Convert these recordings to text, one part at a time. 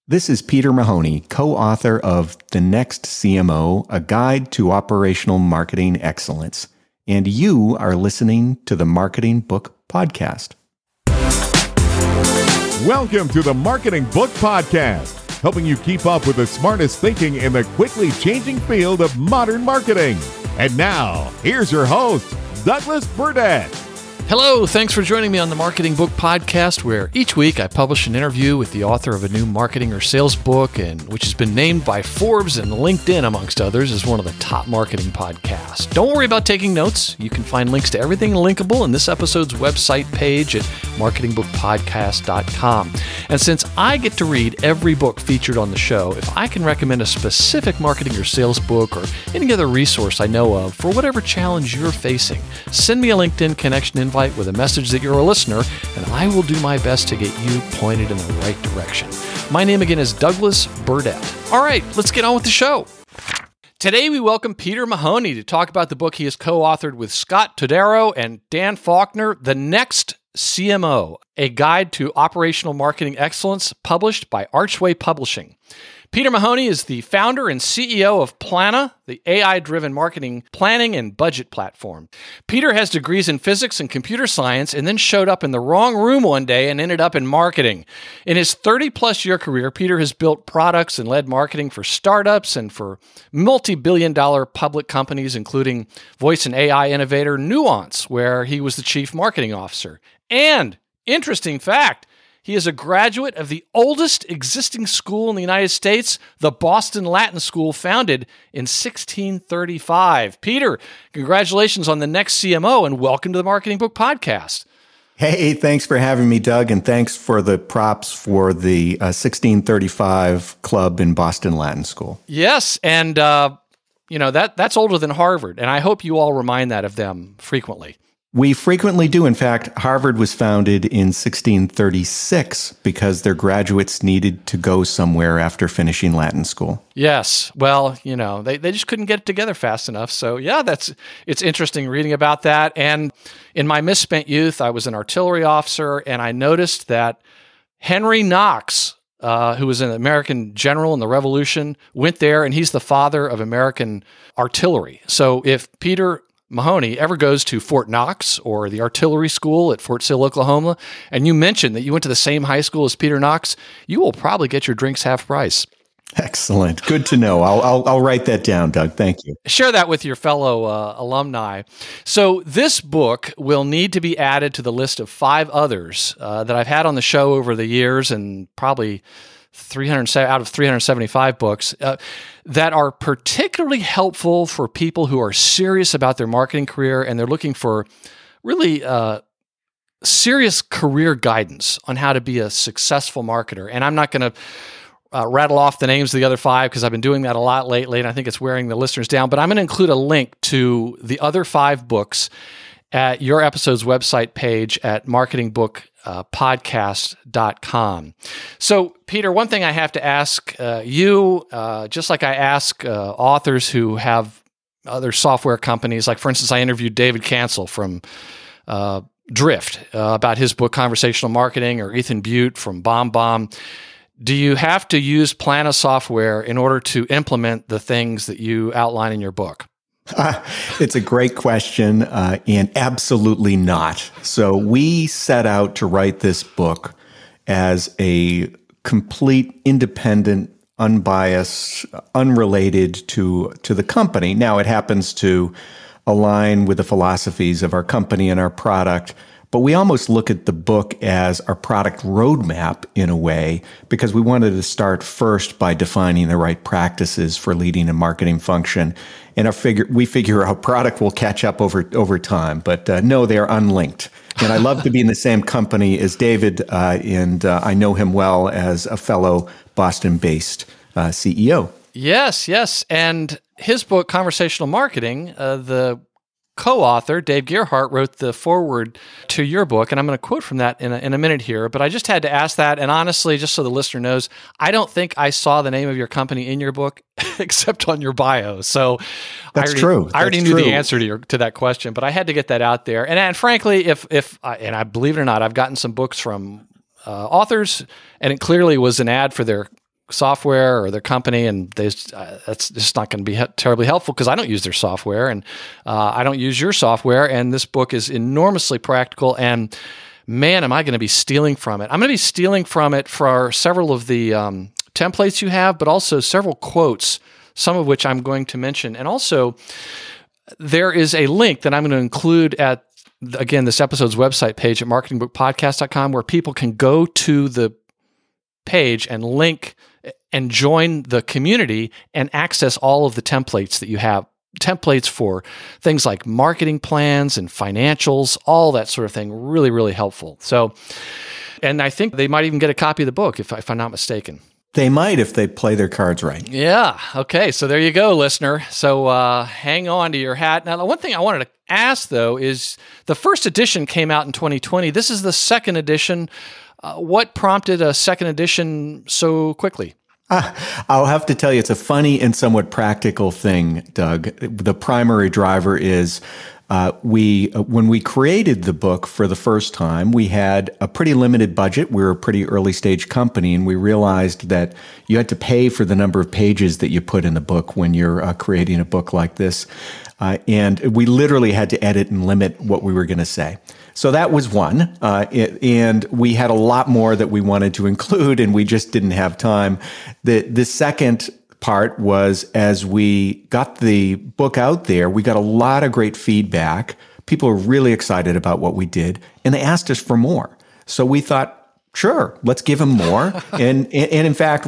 This is Peter Mahoney, co-author of The Next CMO, A Guide to Operational Marketing Excellence. And you are listening to the Marketing Book Podcast. Welcome to the Marketing Book Podcast, helping you keep up with the smartest thinking in the quickly changing field of modern marketing. And now, here's your host, Douglas Burdett. Hello, thanks for joining me on the Marketing Book Podcast, where each week I publish an interview with the author of a new marketing or sales book, and which has been named by Forbes and LinkedIn, amongst others, as one of the top marketing podcasts. Don't worry about taking notes. You can find links to everything linkable in this episode's website page at marketingbookpodcast.com. And since I get to read every book featured on the show, if I can recommend a specific marketing or sales book or any other resource I know of for whatever challenge you're facing, send me a LinkedIn connection invite with a message that you're a listener, and I will do my best to get you pointed in the right direction. My name again is Douglas Burdett. All right, let's get on with the show. Today we welcome Peter Mahoney to talk about the book he has co-authored with Scott Todaro and Dan Faulkner, The Next CMO, A Guide to Operational Marketing Excellence, published by Archway Publishing. Peter Mahoney is the founder and CEO of Planna, the AI-driven marketing planning and budget platform. Peter has degrees in physics and computer science and then showed up in the wrong room one day and ended up in marketing. In his 30-plus year career, Peter has built products and led marketing for startups and for multi-billion-dollar public companies, including voice and AI innovator Nuance, where he was the chief marketing officer. And, interesting fact, he is a graduate of the oldest existing school in the United States, the Boston Latin School, founded in 1635. Peter, congratulations on the next CMO, and welcome to the Marketing Book Podcast. Hey, thanks for having me, Doug, and thanks for the props for the 1635 club in Boston Latin School. Yes, and that's older than Harvard, and I hope you all remind that of them frequently. We frequently do. In fact, Harvard was founded in 1636 because their graduates needed to go somewhere after finishing Latin school. Yes. Well, they just couldn't get it together fast enough. So yeah, it's interesting reading about that. And in my misspent youth, I was an artillery officer, and I noticed that Henry Knox, who was an American general in the Revolution, went there, and he's the father of American artillery. So if Peter Mahoney ever goes to Fort Knox or the artillery school at Fort Sill, Oklahoma, and you mention that you went to the same high school as Peter Knox, you will probably get your drinks half price. Excellent. Good to know. I'll write that down, Doug. Thank you. Share that with your fellow alumni. So this book will need to be added to the list of 5 others that I've had on the show over the years, and probably 300 out of 375 books that are particularly helpful for people who are serious about their marketing career and they're looking for really serious career guidance on how to be a successful marketer. And I'm not going to rattle off the names of the other 5 because I've been doing that a lot lately, and I think it's wearing the listeners down. But I'm going to include a link to the other 5 books at your episode's website page at marketingbookpodcast.com. So, Peter, one thing I have to ask you, just like I ask authors who have other software companies, like, for instance, I interviewed David Cancel from Drift about his book, Conversational Marketing, or Ethan Butte from BombBomb. Do you have to use Planna software in order to implement the things that you outline in your book? It's a great question, and absolutely not. So we set out to write this book as a complete, independent, unbiased, unrelated to the company. Now, it happens to align with the philosophies of our company and our product, but we almost look at the book as our product roadmap in a way, because we wanted to start first by defining the right practices for leading a marketing function. And we figure our product will catch up over time. But no, they are unlinked. And I love to be in the same company as David, and I know him well as a fellow Boston-based CEO. Yes. And his book, Conversational Marketing, the co-author, Dave Gerhardt, wrote the foreword to your book, and I'm going to quote from that in a minute here, but I just had to ask that, and honestly, just so the listener knows, I don't think I saw the name of your company in your book except on your bio, so That's I true. already knew the answer to that question, but I had to get that out there, and frankly, if I believe it or not, I've gotten some books from authors, and it clearly was an ad for their software or their company, and that's just not going to be terribly helpful because I don't use their software, and I don't use your software, and this book is enormously practical, and man, am I going to be stealing from it. I'm going to be stealing from it for several of the templates you have, but also several quotes, some of which I'm going to mention. And also, there is a link that I'm going to include at, again, this episode's website page at marketingbookpodcast.com where people can go to the page and link and join the community and access all of the templates that you have. Templates for things like marketing plans and financials, all that sort of thing. Really, really helpful. So, and I think they might even get a copy of the book if I'm not mistaken. They might if they play their cards right. Yeah. Okay. So there you go, listener. So hang on to your hat. Now, the one thing I wanted to ask, though, is the first edition came out in 2020. This is the second edition. What prompted a second edition so quickly? I'll have to tell you, it's a funny and somewhat practical thing, Doug. The primary driver is when we created the book for the first time, we had a pretty limited budget. We were a pretty early stage company, and we realized that you had to pay for the number of pages that you put in a book when you're creating a book like this. And we literally had to edit and limit what we were going to say. So that was one. And we had a lot more that we wanted to include, and we just didn't have time. The second part was, as we got the book out there, we got a lot of great feedback. People were really excited about what we did, and they asked us for more. So we thought, sure, let's give them more. and in fact,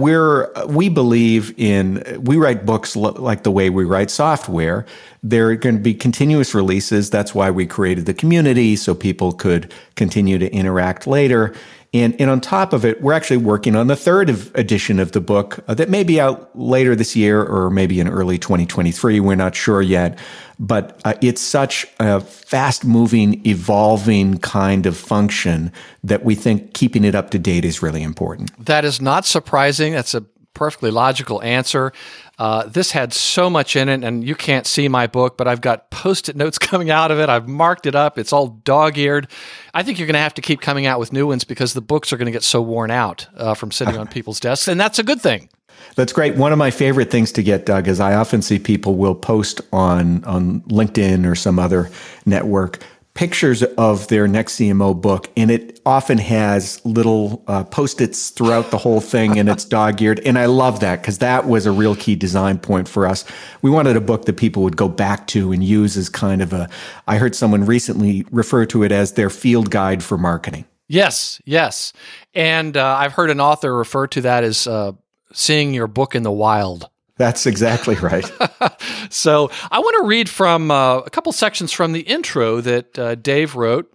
we believe we write books like the way we write software. There are going to be continuous releases. That's why we created the community, so people could continue to interact later. And on top of it, we're actually working on the third edition of the book that may be out later this year or maybe in early 2023. We're not sure yet. But it's such a fast-moving, evolving kind of function that we think keeping it up to date is really important. That is not surprising. That's a perfectly logical answer. This had so much in it, and you can't see my book, but I've got Post-it notes coming out of it. I've marked it up. It's all dog-eared. I think you're going to have to keep coming out with new ones because the books are going to get so worn out from sitting on people's desks, and that's a good thing. That's great. One of my favorite things to get, Doug, is I often see people will post on LinkedIn or some other network pictures of their next CMO book, and it often has little Post-its throughout the whole thing, and it's dog-eared. And I love that because that was a real key design point for us. We wanted a book that people would go back to and use as kind of I heard someone recently refer to it as their field guide for marketing. Yes. And I've heard an author refer to that as seeing your book in the wild. That's exactly right. So I want to read from a couple sections from the intro that Dave wrote,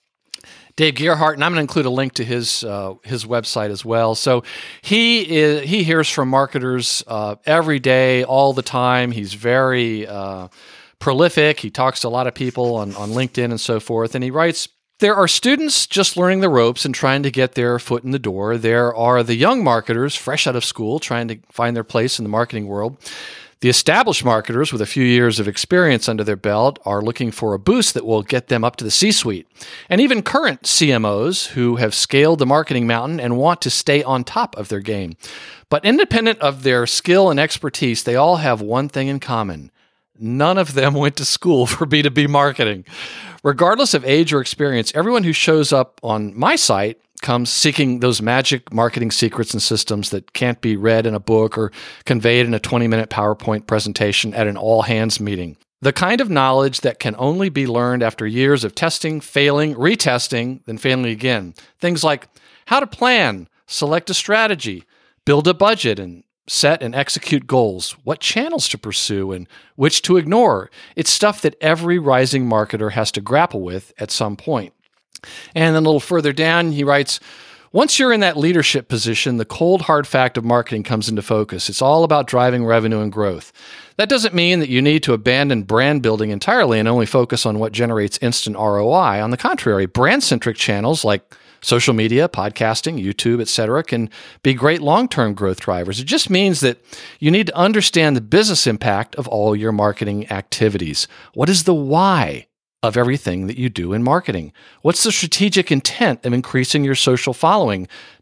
Dave Gerhardt, and I'm going to include a link to his website as well. So he hears from marketers every day, all the time. He's very prolific. He talks to a lot of people on LinkedIn and so forth, and he writes, there are students just learning the ropes and trying to get their foot in the door. There are the young marketers fresh out of school trying to find their place in the marketing world. The established marketers with a few years of experience under their belt are looking for a boost that will get them up to the C-suite. And even current CMOs who have scaled the marketing mountain and want to stay on top of their game. But independent of their skill and expertise, they all have one thing in common. None of them went to school for B2B marketing. Regardless of age or experience, everyone who shows up on my site comes seeking those magic marketing secrets and systems that can't be read in a book or conveyed in a 20-minute PowerPoint presentation at an all-hands meeting. The kind of knowledge that can only be learned after years of testing, failing, retesting, then failing again. Things like how to plan, select a strategy, build a budget, and set and execute goals, what channels to pursue and which to ignore. It's stuff that every rising marketer has to grapple with at some point. And then a little further down, he writes, once you're in that leadership position, the cold, hard fact of marketing comes into focus. It's all about driving revenue and growth. That doesn't mean that you need to abandon brand building entirely and only focus on what generates instant ROI. On the contrary, brand-centric channels like social media, podcasting, YouTube, etc., can be great long-term growth drivers. It just means that you need to understand the business impact of all your marketing activities. What is the why of everything that you do in marketing? What's the strategic intent of increasing your social following?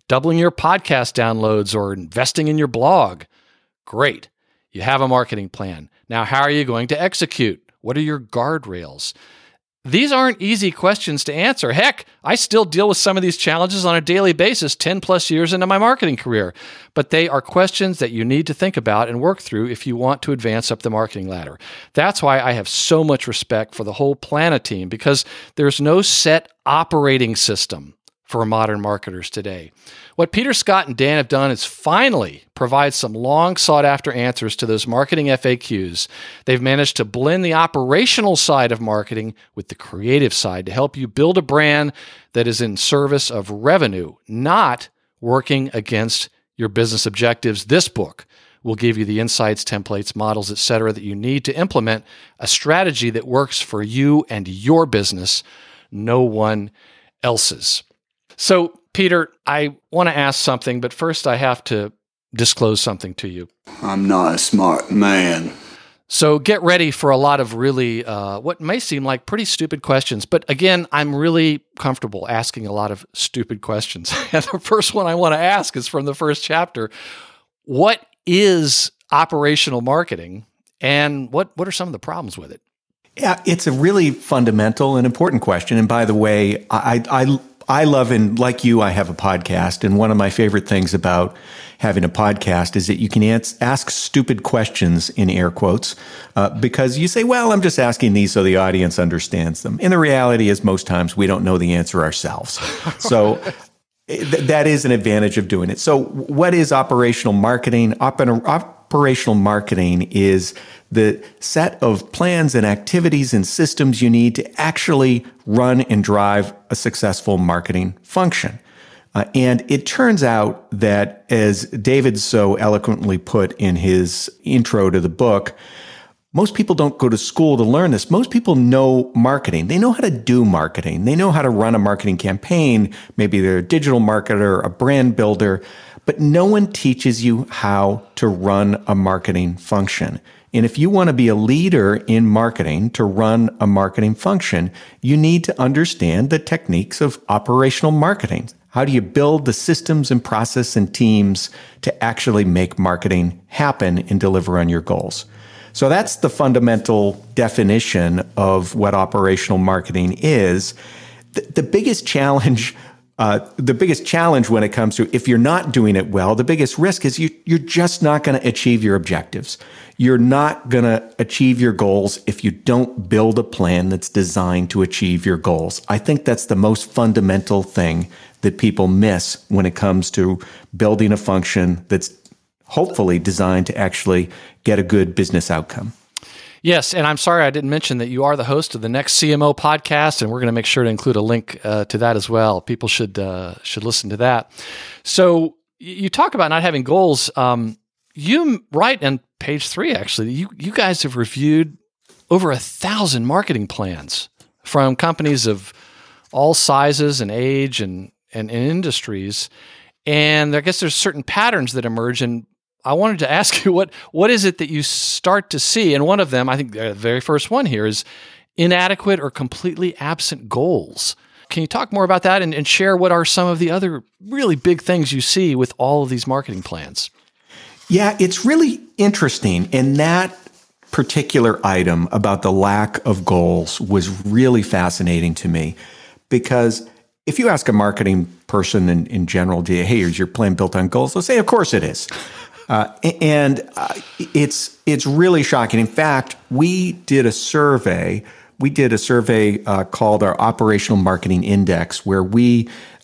doubling your podcast downloads or investing in your blog. Great. You have a marketing plan. Now, how are you going to execute? What are your guardrails? These aren't easy questions to answer. Heck, I still deal with some of these challenges on a daily basis 10 plus years into my marketing career. But they are questions that you need to think about and work through if you want to advance up the marketing ladder. That's why I have so much respect for the whole Planna team, because there's no set operating system for modern marketers today. What Peter Scott and Dan have done is finally provide some long sought after answers to those marketing FAQs. They've managed to blend the operational side of marketing with the creative side to help you build a brand that is in service of revenue, not working against your business objectives. This book will give you the insights, templates, models, etc. that you need to implement a strategy that works for you and your business, no one else's. So, Peter, I want to ask something, but first I have to disclose something to you. I'm not a smart man. So get ready for a lot of really, what may seem like pretty stupid questions. But again, I'm really comfortable asking a lot of stupid questions. And the first one I want to ask is from the first chapter. What is operational marketing, and what are some of the problems with it? Yeah, it's a really fundamental and important question. And by the way, I love, and like you, I have a podcast. And one of my favorite things about having a podcast is that you can ask stupid questions in air quotes, because you say, well, I'm just asking these so the audience understands them. And the reality is most times we don't know the answer ourselves. So that is an advantage of doing it. So what is operational marketing? Operational marketing is the set of plans and activities and systems you need to actually run and drive a successful marketing function. And it turns out that, as David so eloquently put in his intro to the book, most people don't go to school to learn this. Most people know marketing. They know how to do marketing. They know how to run a marketing campaign. Maybe they're a digital marketer, a brand builder, but no one teaches you how to run a marketing function. And if you want to be a leader in marketing, to run a marketing function, you need to understand the techniques of operational marketing. How do you build the systems and process and teams to actually make marketing happen and deliver on your goals? So that's the fundamental definition of what operational marketing is. The biggest challenge when it comes to, if you're not doing it well, the biggest risk is you're just not going to achieve your objectives. You're not going to achieve your goals if you don't build a plan that's designed to achieve your goals. I think that's the most fundamental thing that people miss when it comes to building a function that's hopefully designed to actually get a good business outcome. Yes, and I'm sorry I didn't mention that you are the host of the Next CMO podcast, and we're going to make sure to include a link to that as well. People should listen to that. So you talk about not having goals. You write on page 3, actually, you guys have reviewed over 1,000 marketing plans from companies of all sizes and age and industries. And I guess there's certain patterns that emerge. And I wanted to ask you, what is it that you start to see? And one of them, I think the very first one here, is inadequate or completely absent goals. Can you talk more about that and share what are some of the other really big things you see with all of these marketing plans? Yeah, it's really interesting. And that particular item about the lack of goals was really fascinating to me, because if you ask a marketing person in general, hey, is your plan built on goals? They'll say, of course it is. It's really shocking. In fact, we did a survey. Called our Operational Marketing Index, where we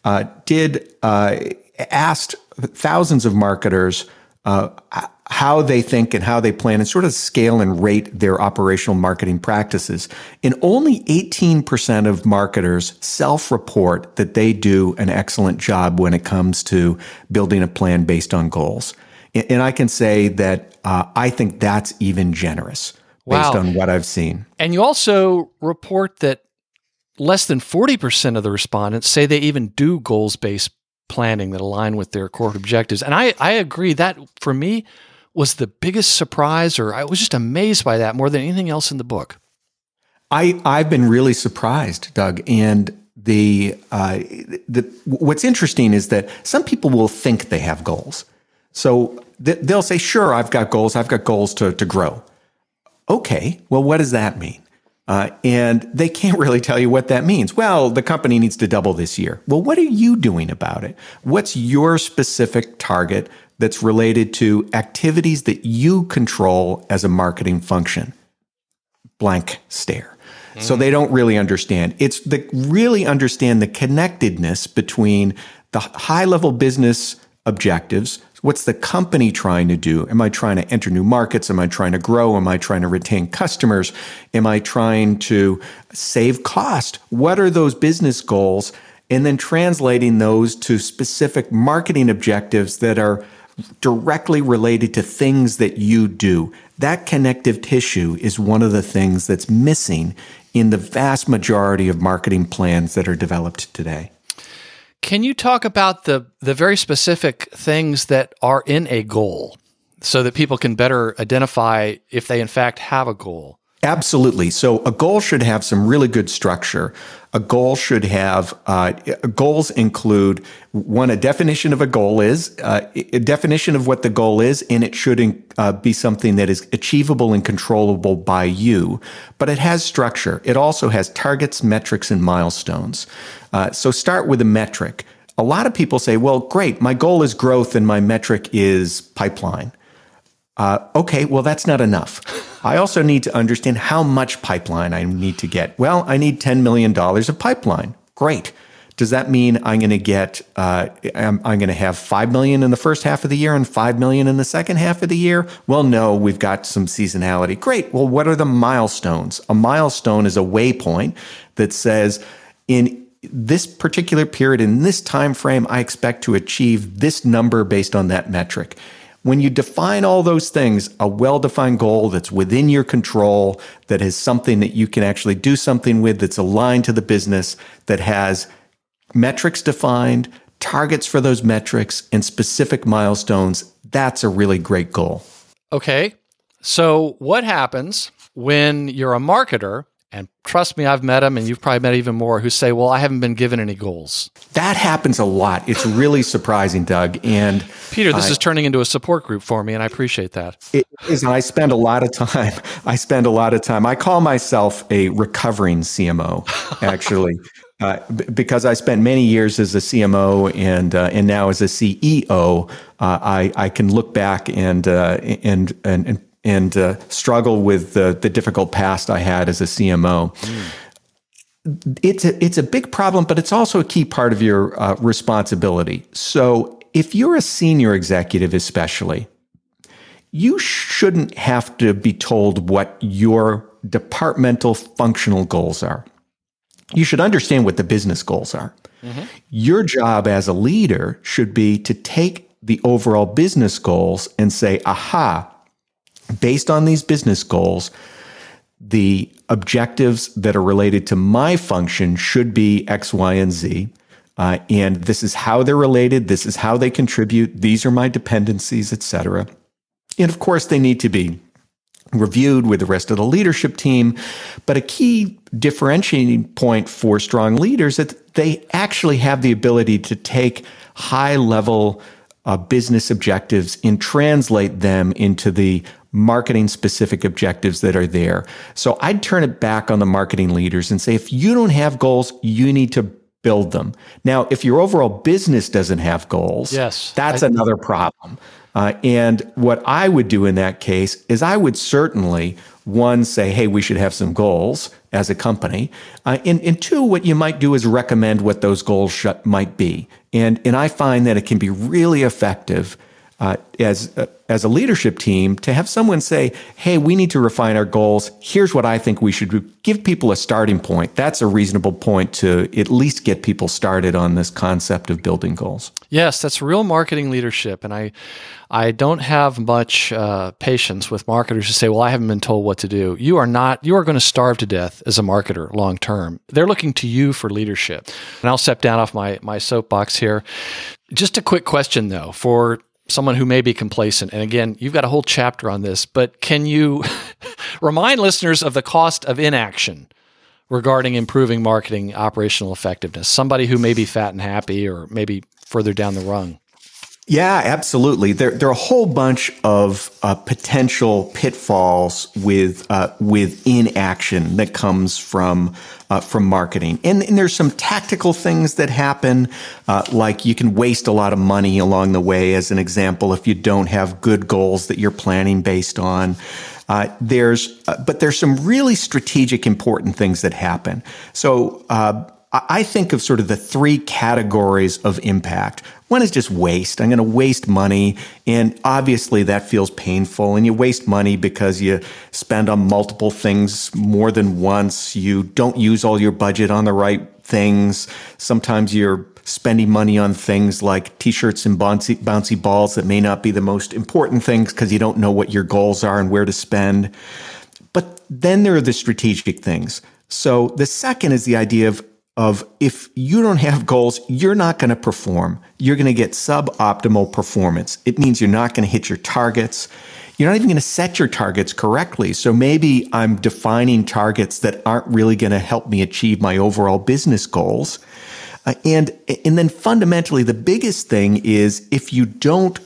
asked thousands of marketers how they think and how they plan and sort of scale and rate their operational marketing practices. And only 18% of marketers self-report that they do an excellent job when it comes to building a plan based on goals. And I can say that I think that's even generous based on what I've seen. And you also report that less than 40% of the respondents say they even do goals-based planning that align with their core objectives. And I agree, that for me was the biggest surprise, or I was just amazed by that more than anything else in the book. I've been really surprised, Doug. And what's interesting is that some people will think they have goals. So they'll say, sure, I've got goals. I've got goals to grow. Okay, well, what does that mean? And they can't really tell you what that means. Well, the company needs to double this year. Well, what are you doing about it? What's your specific target that's related to activities that you control as a marketing function? Blank stare. So they don't really understand. It's really understand the connectedness between the high-level business objectives. What's the company trying to do? Am I trying to enter new markets? Am I trying to grow? Am I trying to retain customers? Am I trying to save cost? What are those business goals? And then translating those to specific marketing objectives that are directly related to things that you do. That connective tissue is one of the things that's missing in the vast majority of marketing plans that are developed today. Can you talk about the very specific things that are in a goal so that people can better identify if they in fact have a goal? Absolutely. So a goal should have some really good structure. A goal should have, goals include, one, a definition of a goal is, a definition of what the goal is, and it should be something that is achievable and controllable by you. But it has structure. It also has targets, metrics, and milestones. So start with a metric. A lot of people say, well, great, my goal is growth and my metric is pipeline. Okay, well, that's not enough. I also need to understand how much pipeline I need to get. Well, I need $10 million of pipeline. Great. Does that mean I'm going to get, I'm going to have $5 million in the first half of the year and $5 million in the second half of the year? Well, no, we've got some seasonality. Great. Well, what are the milestones? A milestone is a waypoint that says in this particular period, in this time frame, I expect to achieve this number based on that metric. When you define all those things, a well-defined goal that's within your control, that is something that you can actually do something with, that's aligned to the business, that has metrics defined, targets for those metrics, and specific milestones, that's a really great goal. Okay. So what happens when you're a marketer, and trust me, I've met them, and you've probably met even more, who say, well, I haven't been given any goals. That happens a lot. It's really surprising, Doug. And Peter, this is turning into a support group for me, and I appreciate that. It is, and I spend a lot of time. I call myself a recovering CMO, actually, because I spent many years as a CMO and now as a CEO. I can look back and struggle with the difficult past I had as a CMO. It's a big problem, but it's also a key part of your responsibility. So if you're a senior executive especially, you shouldn't have to be told what your departmental functional goals are. You should understand what the business goals are. Mm-hmm. Your job as a leader should be to take the overall business goals and say, aha, based on these business goals, the objectives that are related to my function should be X, Y, and Z. And this is how they're related. This is how they contribute. These are my dependencies, et cetera. And of course, they need to be reviewed with the rest of the leadership team. But a key differentiating point for strong leaders is that they actually have the ability to take high-level business objectives and translate them into the marketing specific objectives that are there. So I'd turn it back on the marketing leaders and say, if you don't have goals, you need to build them. Now, if your overall business doesn't have goals, that's another problem. And what I would do in that case is I would certainly, one, say, hey, we should have some goals as a company. And two, what you might do is recommend what those goals might be. And I find that it can be really effective as a leadership team to have someone say, hey, we need to refine our goals. Here's what I think we should do. Give people a starting point. That's a reasonable point to at least get people started on this concept of building goals. Yes, that's real marketing leadership. And I don't have much patience with marketers who say, well, I haven't been told what to do. You are going to starve to death as a marketer long term. They're looking to you for leadership. And I'll step down off my soapbox here. Just a quick question, though, for someone who may be complacent. And again, you've got a whole chapter on this, but can you remind listeners of the cost of inaction regarding improving marketing operational effectiveness? Somebody who may be fat and happy or maybe further down the rung. Yeah, absolutely. There are a whole bunch of potential pitfalls with inaction that comes from marketing, and there's some tactical things that happen, like you can waste a lot of money along the way. As an example, if you don't have good goals that you're planning based on. But there's some really strategic, important things that happen. So I think of sort of the three categories of impact. One is just waste. I'm going to waste money, and obviously that feels painful. And you waste money because you spend on multiple things more than once. You don't use all your budget on the right things. Sometimes you're spending money on things like T-shirts and bouncy balls that may not be the most important things because you don't know what your goals are and where to spend. But then there are the strategic things. So the second is the idea of if you don't have goals, you're not going to perform. You're going to get suboptimal performance. It means you're not going to hit your targets. You're not even going to set your targets correctly. So maybe I'm defining targets that aren't really going to help me achieve my overall business goals. And then fundamentally, the biggest thing is if you don't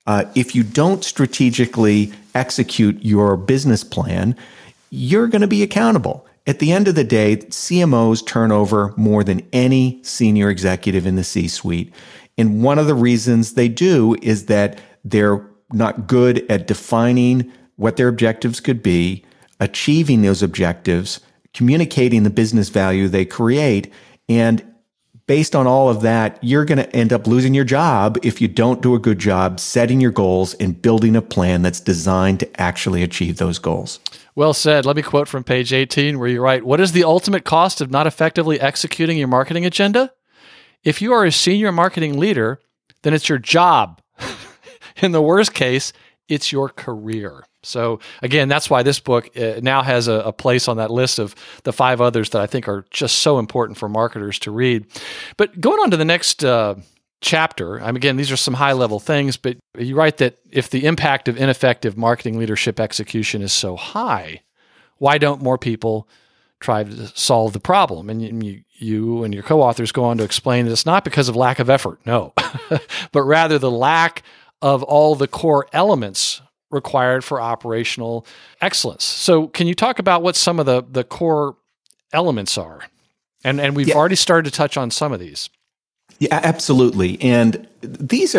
strategically execute your business plan, you're going to be accountable. At the end of the day, CMOs turn over more than any senior executive in the C-suite. And one of the reasons they do is that they're not good at defining what their objectives could be, achieving those objectives, communicating the business value they create. And based on all of that, you're going to end up losing your job if you don't do a good job setting your goals and building a plan that's designed to actually achieve those goals. Well said. Let me quote from page 18 where you write, "What is the ultimate cost of not effectively executing your marketing agenda? If you are a senior marketing leader, then it's your job. In the worst case, it's your career." So again, that's why this book now has a place on that list of the 5 others that I think are just so important for marketers to read. But going on to the next chapter, again, these are some high-level things, but you write that if the impact of ineffective marketing leadership execution is so high, why don't more people try to solve the problem? And you and your co-authors go on to explain that it's not because of lack of effort, no, but rather the lack of all the core elements required for operational excellence. So can you talk about what some of the core elements are? And we've already started to touch on some of these. Yeah, absolutely. And these,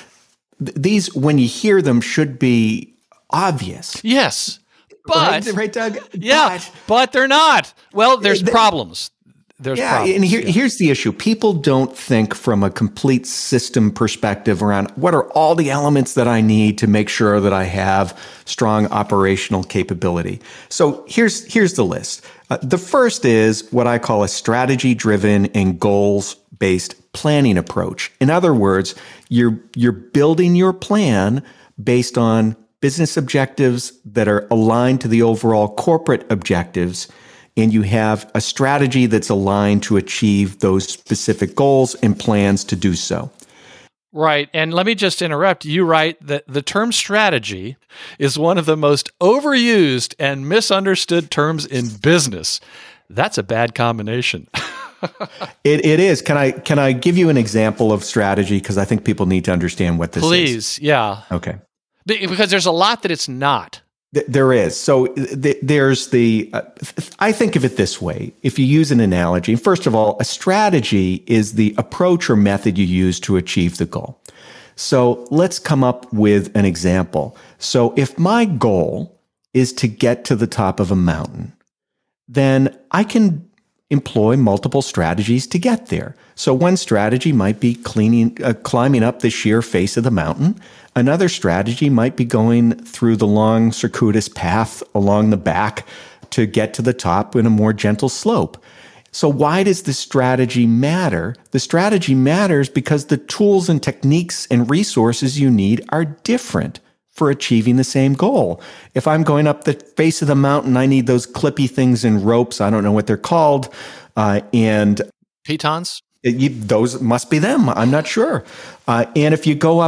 when you hear them, should be obvious. Yes. But, right, Doug? Yeah, but they're not. Well, there's problems. There's problems. And here's the issue. People don't think from a complete system perspective around what are all the elements that I need to make sure that I have strong operational capability. So here's the list. The first is what I call a strategy-driven and goals-based planning approach. In other words, you're building your plan based on business objectives that are aligned to the overall corporate objectives, and you have a strategy that's aligned to achieve those specific goals and plans to do so. Right. And let me just interrupt. You write that the term strategy is one of the most overused and misunderstood terms in business. That's a bad combination. It is. Can I give you an example of strategy? Because I think people need to understand what this is. Please. Yeah. Okay. Because there's a lot that it's not. There is. So there's I think of it this way. If you use an analogy, first of all, a strategy is the approach or method you use to achieve the goal. So let's come up with an example. So if my goal is to get to the top of a mountain, then I can employ multiple strategies to get there. So one strategy might be climbing up the sheer face of the mountain. Another strategy might be going through the long circuitous path along the back to get to the top in a more gentle slope. So why does the strategy matter? The strategy matters because the tools and techniques and resources you need are different for achieving the same goal. If I'm going up the face of the mountain, I need those clippy things and ropes. I don't know what they're called. And pitons? Those must be them. I'm not sure. And if you go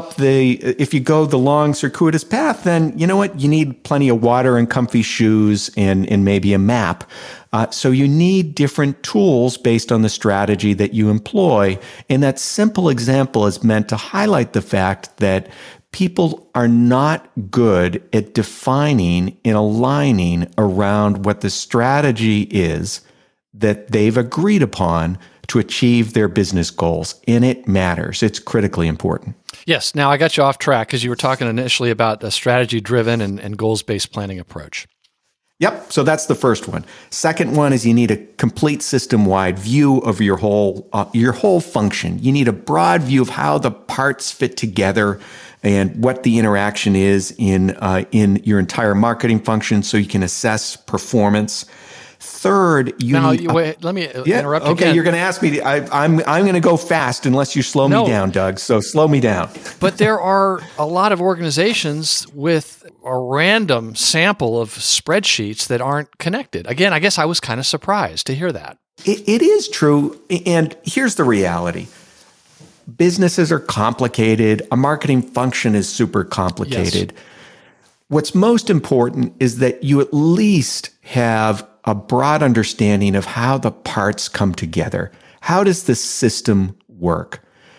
the long circuitous path, then you know what? You need plenty of water and comfy shoes and maybe a map. So you need different tools based on the strategy that you employ. And that simple example is meant to highlight the fact that people are not good at defining and aligning around what the strategy is that they've agreed upon to achieve their business goals. And it matters. It's critically important. Yes. Now I got you off track because you were talking initially about a strategy-driven and goals-based planning approach. Yep. So that's the first one. Second one is you need a complete system-wide view of your whole function. You need a broad view of how the parts fit together and what the interaction is in your entire marketing function, so you can assess performance. Third, wait, let me interrupt okay, again. you're going to ask me. I'm going to go fast unless you slow me down, Doug. So slow me down. But there are a lot of organizations with a random sample of spreadsheets that aren't connected. Again, I guess I was kind of surprised to hear that. It is true. And here's the reality. Businesses are complicated. A marketing function is super complicated. Yes. What's most important is that you at least have a broad understanding of how the parts come together. How does the system work?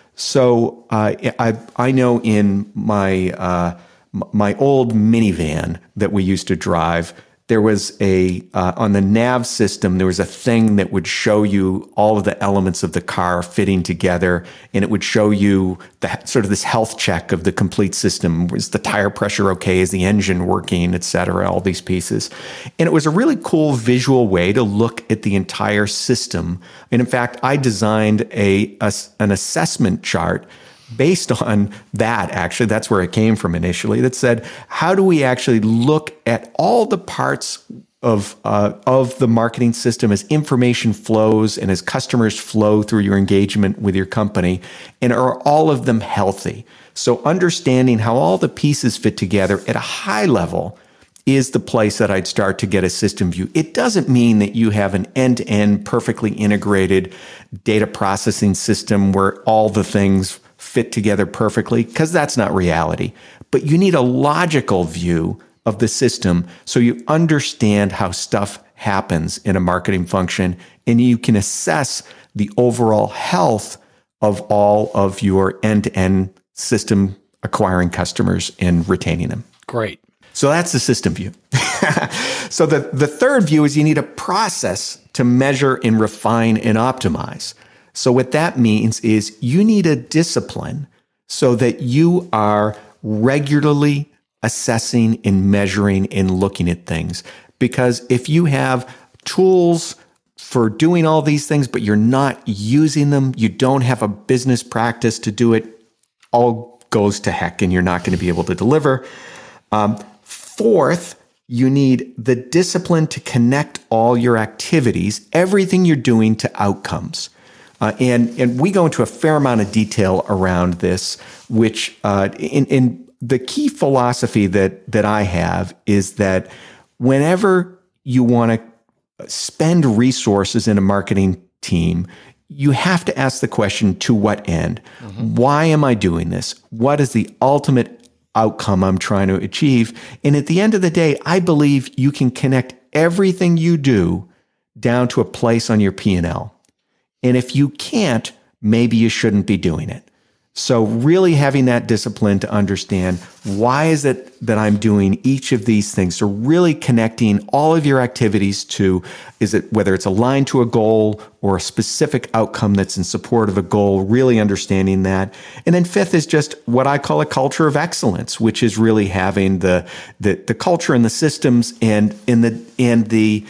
So I know in my my old minivan that we used to drive, there was on the nav system, there was a thing that would show you all of the elements of the car fitting together, and it would show you sort of this health check of the complete system. Was the tire pressure okay? Is the engine working, et cetera, all these pieces. And it was a really cool visual way to look at the entire system. And in fact, I designed an assessment chart based on that. Actually, that's where it came from initially, that said, how do we actually look at all the parts of the marketing system as information flows and as customers flow through your engagement with your company, and are all of them healthy? So understanding how all the pieces fit together at a high level is the place that I'd start to get a system view. It doesn't mean that you have an end-to-end perfectly integrated data processing system where all the things fit together perfectly, because that's not reality. But you need a logical view of the system so you understand how stuff happens in a marketing function, and you can assess the overall health of all of your end-to-end system acquiring customers and retaining them. Great. So that's the system view. So the third view is you need a process to measure and refine and optimize. So what that means is you need a discipline so that you are regularly assessing and measuring and looking at things. Because if you have tools for doing all these things, but you're not using them, you don't have a business practice to do it, all goes to heck and you're not going to be able to deliver. Fourth, you need the discipline to connect all your activities, everything you're doing, to outcomes. And we go into a fair amount of detail around this, which in the key philosophy that I have is that whenever you want to spend resources in a marketing team, you have to ask the question, to what end? Mm-hmm. Why am I doing this? What is the ultimate outcome I'm trying to achieve? And at the end of the day, I believe you can connect everything you do down to a place on your P&L. And if you can't, maybe you shouldn't be doing it. So really having that discipline to understand, why is it that I'm doing each of these things? So really connecting all of your activities to, whether it's aligned to a goal or a specific outcome that's in support of a goal, really understanding that. And then fifth is just what I call a culture of excellence, which is really having the culture and the systems and the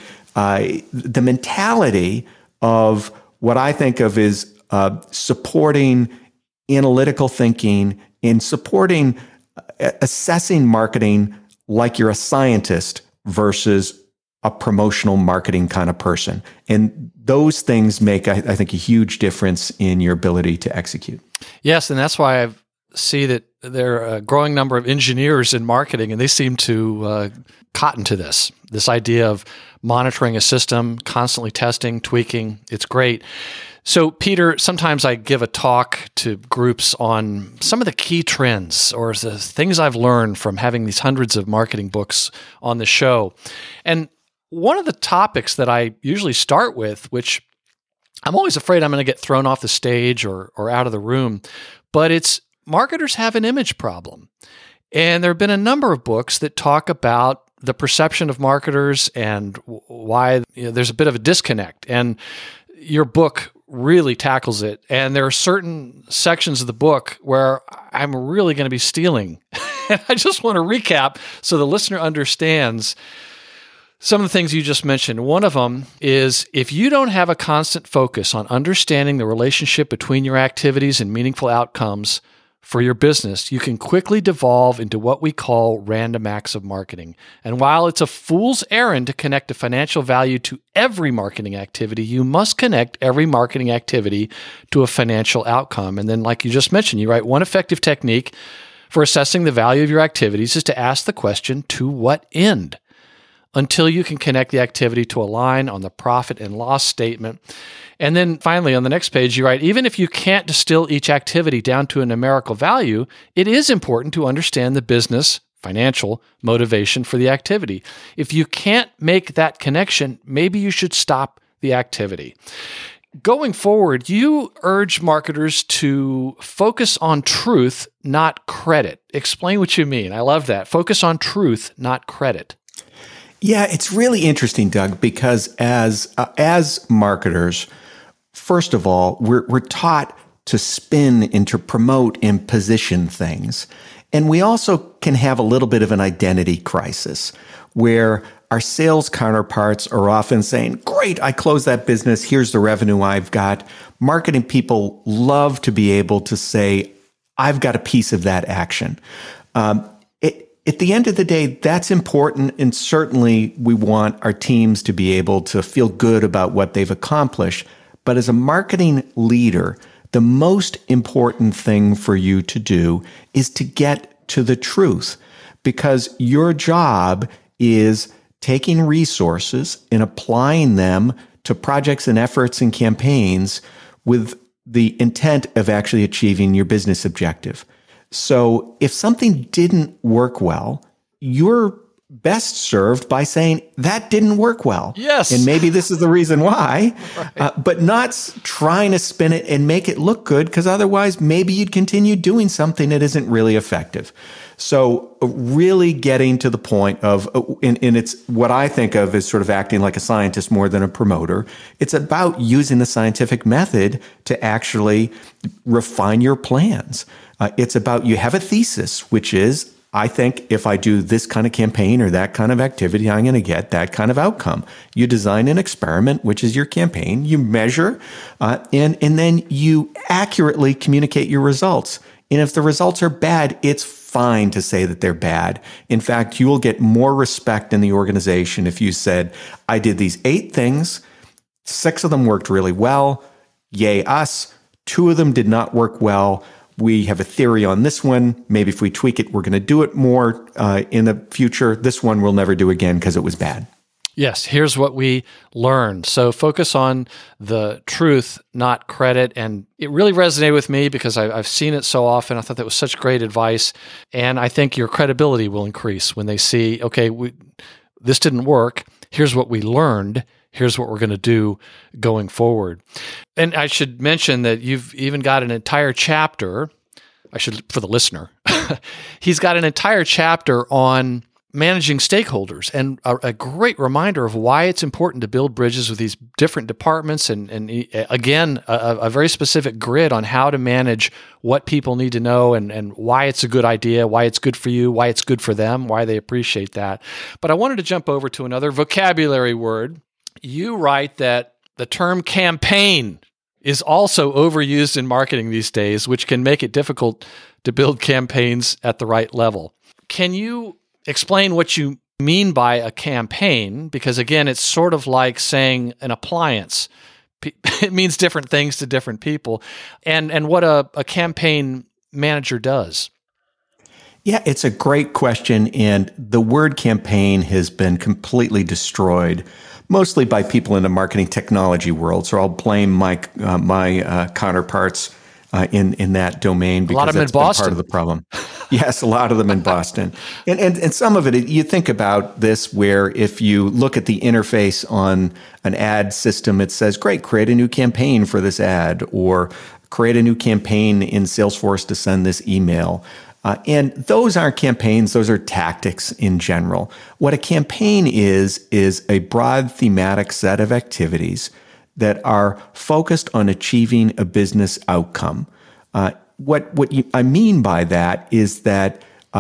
mentality of what I think of is supporting analytical thinking and supporting assessing marketing like you're a scientist versus a promotional marketing kind of person. And those things make, I think, a huge difference in your ability to execute. Yes, and that's why I've see that there are a growing number of engineers in marketing, and they seem to cotton to this idea of monitoring a system, constantly testing, tweaking. It's great. So, Peter, sometimes I give a talk to groups on some of the key trends or the things I've learned from having these hundreds of marketing books on the show. And one of the topics that I usually start with, which I'm always afraid I'm going to get thrown off the stage or out of the room, but it's marketers have an image problem. And there have been a number of books that talk about the perception of marketers and why there's a bit of a disconnect. And your book really tackles it. And there are certain sections of the book where I'm really going to be stealing. And I just want to recap so the listener understands some of the things you just mentioned. One of them is if you don't have a constant focus on understanding the relationship between your activities and meaningful outcomes for your business, you can quickly devolve into what we call random acts of marketing. And while it's a fool's errand to connect a financial value to every marketing activity, you must connect every marketing activity to a financial outcome. And then, like you just mentioned, you write, one effective technique for assessing the value of your activities is to ask the question, to what end? Until you can connect the activity to a line on the profit and loss statement. And then finally, on the next page, you write, even if you can't distill each activity down to a numerical value, it is important to understand the business, financial motivation for the activity. If you can't make that connection, maybe you should stop the activity. Going forward, you urge marketers to focus on truth, not credit. Explain what you mean. I love that. Focus on truth, not credit. Yeah, it's really interesting, Doug, because as marketers, first of all, we're taught to spin and to promote and position things. And we also can have a little bit of an identity crisis where our sales counterparts are often saying, great, I closed that business. Here's the revenue I've got. Marketing people love to be able to say, I've got a piece of that action. At the end of the day, that's important, and certainly we want our teams to be able to feel good about what they've accomplished. But as a marketing leader, the most important thing for you to do is to get to the truth, because your job is taking resources and applying them to projects and efforts and campaigns with the intent of actually achieving your business objective. So if something didn't work well, you're best served by saying that didn't work well. Yes. And maybe this is the reason why, right. But not trying to spin it and make it look good, because otherwise maybe you'd continue doing something that isn't really effective. So really getting to the point of, and it's what I think of as sort of acting like a scientist more than a promoter. It's about using the scientific method to actually refine your plans. It's about, you have a thesis, which is, I think if I do this kind of campaign or that kind of activity, I'm going to get that kind of outcome. You design an experiment, which is your campaign. You measure, and then you accurately communicate your results. And if the results are bad, it's fine to say that they're bad. In fact, you will get more respect in the organization if you said, I did these 8 things, 6 of them worked really well, yay us, 2 of them did not work well. We have a theory on this one. Maybe if we tweak it, we're going to do it more in the future. This one we'll never do again because it was bad. Yes, here's what we learned. So focus on the truth, not credit. And it really resonated with me because I've seen it so often. I thought that was such great advice. And I think your credibility will increase when they see, okay, this didn't work. Here's what we learned. Here's what we're going to do going forward. And I should mention that you've even got an entire chapter, for the listener, he's got an entire chapter on managing stakeholders, and a great reminder of why it's important to build bridges with these different departments, and again, a very specific grid on how to manage what people need to know and why it's a good idea, why it's good for you, why it's good for them, why they appreciate that. But I wanted to jump over to another vocabulary word. You write that the term campaign is also overused in marketing these days, which can make it difficult to build campaigns at the right level. Can you explain what you mean by a campaign? Because again, it's sort of like saying an appliance. It means different things to different people. And what a campaign manager does? Yeah, it's a great question. And the word campaign has been completely destroyed, mostly by people in the marketing technology world. So I'll blame my counterparts in that domain because that's been part of the problem. Yes, a lot of them in Boston. And some of it, you think about this where if you look at the interface on an ad system, it says, great, create a new campaign for this ad, or create a new campaign in Salesforce to send this email. And those aren't campaigns, those are tactics in general. What a campaign is a broad thematic set of activities that are focused on achieving a business outcome. I mean by that is that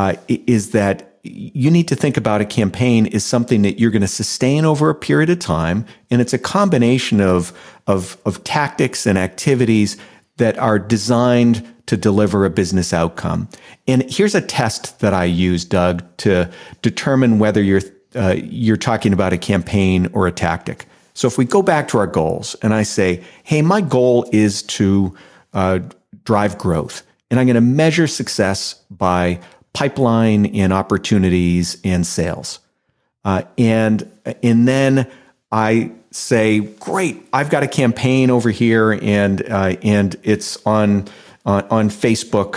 you need to think about a campaign as something that you're going to sustain over a period of time, and it's a combination of tactics and activities that are designed to deliver a business outcome. And here's a test that I use, Doug, to determine whether you're talking about a campaign or a tactic. So if we go back to our goals, and I say, hey, my goal is to drive growth, and I'm going to measure success by pipeline and opportunities and sales. And then I say, great, I've got a campaign over here, and it's on Facebook,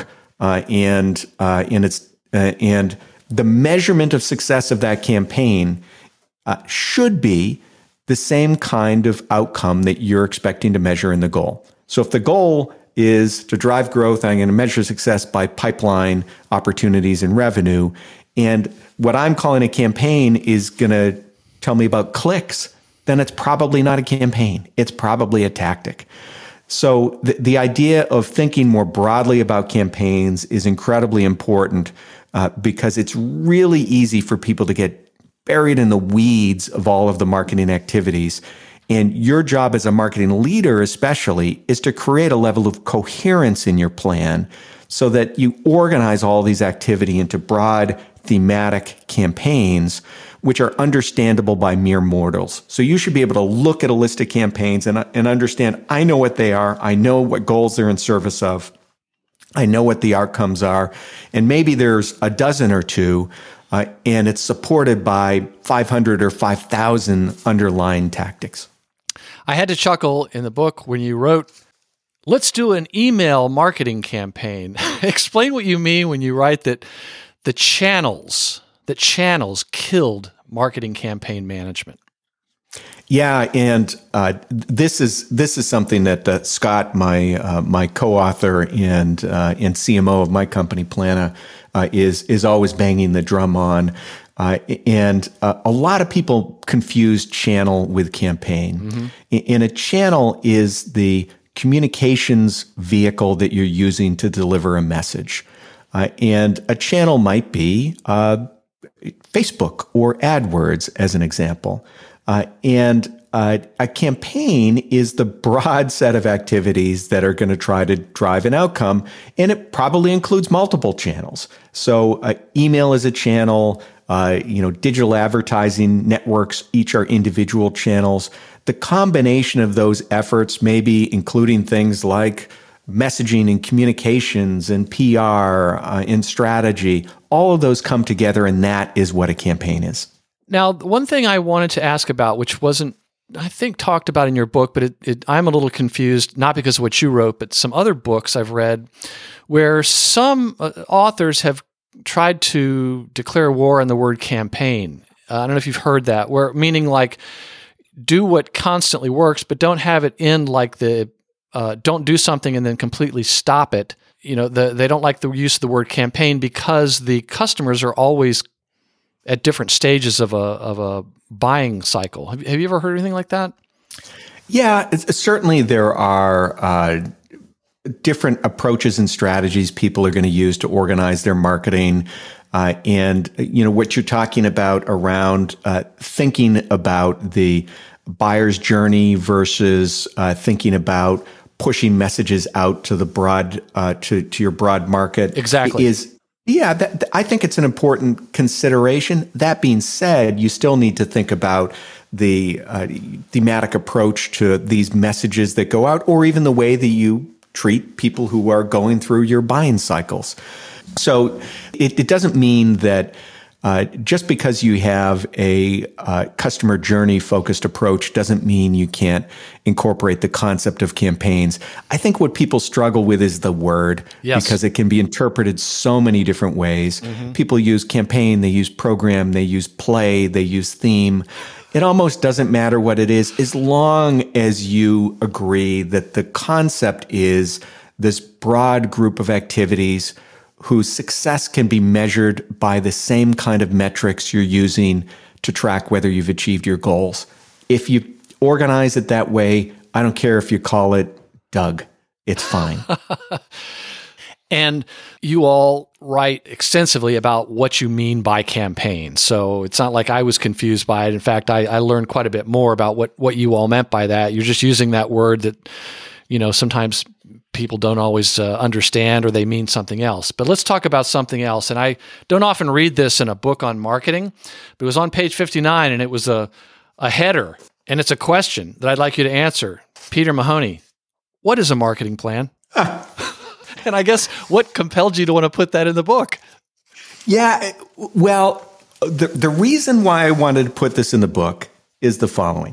and the measurement of success of that campaign should be the same kind of outcome that you're expecting to measure in the goal. So if the goal is to drive growth, I'm going to measure success by pipeline, opportunities, and revenue. And what I'm calling a campaign is going to tell me about clicks, then it's probably not a campaign. It's probably a tactic. So the idea of thinking more broadly about campaigns is incredibly important because it's really easy for people to get buried in the weeds of all of the marketing activities. And your job as a marketing leader especially is to create a level of coherence in your plan so that you organize all these activity into broad thematic campaigns which are understandable by mere mortals. So you should be able to look at a list of campaigns and understand, I know what they are, I know what goals they're in service of, I know what the outcomes are, and maybe there's a dozen or two, and it's supported by 500 or 5,000 underlying tactics. I had to chuckle in the book when you wrote, let's do an email marketing campaign. Explain what you mean when you write that the channels killed marketing campaign management. Yeah, and this is something that Scott, my co-author and CMO of my company, Plana, is always banging the drum on. And a lot of people confuse channel with campaign. Mm-hmm. And a channel is the communications vehicle that you're using to deliver a message. And a channel might be Facebook or AdWords, as an example. And a campaign is the broad set of activities that are going to try to drive an outcome, and it probably includes multiple channels. So email is a channel, digital advertising networks, each are individual channels. The combination of those efforts, maybe including things like messaging and communications and PR and strategy, all of those come together, and that is what a campaign is. Now, one thing I wanted to ask about, which wasn't, I think, talked about in your book, but I'm a little confused, not because of what you wrote, but some other books I've read where some authors have tried to declare war on the word campaign. I don't know if you've heard that, where meaning like do what constantly works, but don't have it in like the don't do something and then completely stop it. They don't like the use of the word campaign because the customers are always at different stages of a buying cycle. Have you ever heard anything like that? Yeah, certainly there are different approaches and strategies people are going to use to organize their marketing. And what you're talking about around thinking about the buyer's journey versus thinking about pushing messages out to the broad to your broad market. Exactly. I think it's an important consideration. That being said, you still need to think about the thematic approach to these messages that go out, or even the way that you treat people who are going through your buying cycles. So it doesn't mean that just because you have a customer journey focused approach doesn't mean you can't incorporate the concept of campaigns. I think what people struggle with is the word, because it can be interpreted so many different ways. People use campaign, they use program, they use play, they use theme. It almost doesn't matter what it is, as long as you agree that the concept is this broad group of activities whose success can be measured by the same kind of metrics you're using to track whether you've achieved your goals. If you organize it that way, I don't care if you call it Doug. It's fine. And you all write extensively about what you mean by campaign. So it's not like I was confused by it. In fact, I learned quite a bit more about what you all meant by that. You're just using that word that, sometimes people don't always understand, or they mean something else. But let's talk about something else. And I don't often read this in a book on marketing, but it was on page 59, and it was a header, and it's a question that I'd like you to answer. Peter Mahoney, what is a marketing plan? And I guess what compelled you to want to put that in the book? Yeah, well, the reason why I wanted to put this in the book is the following.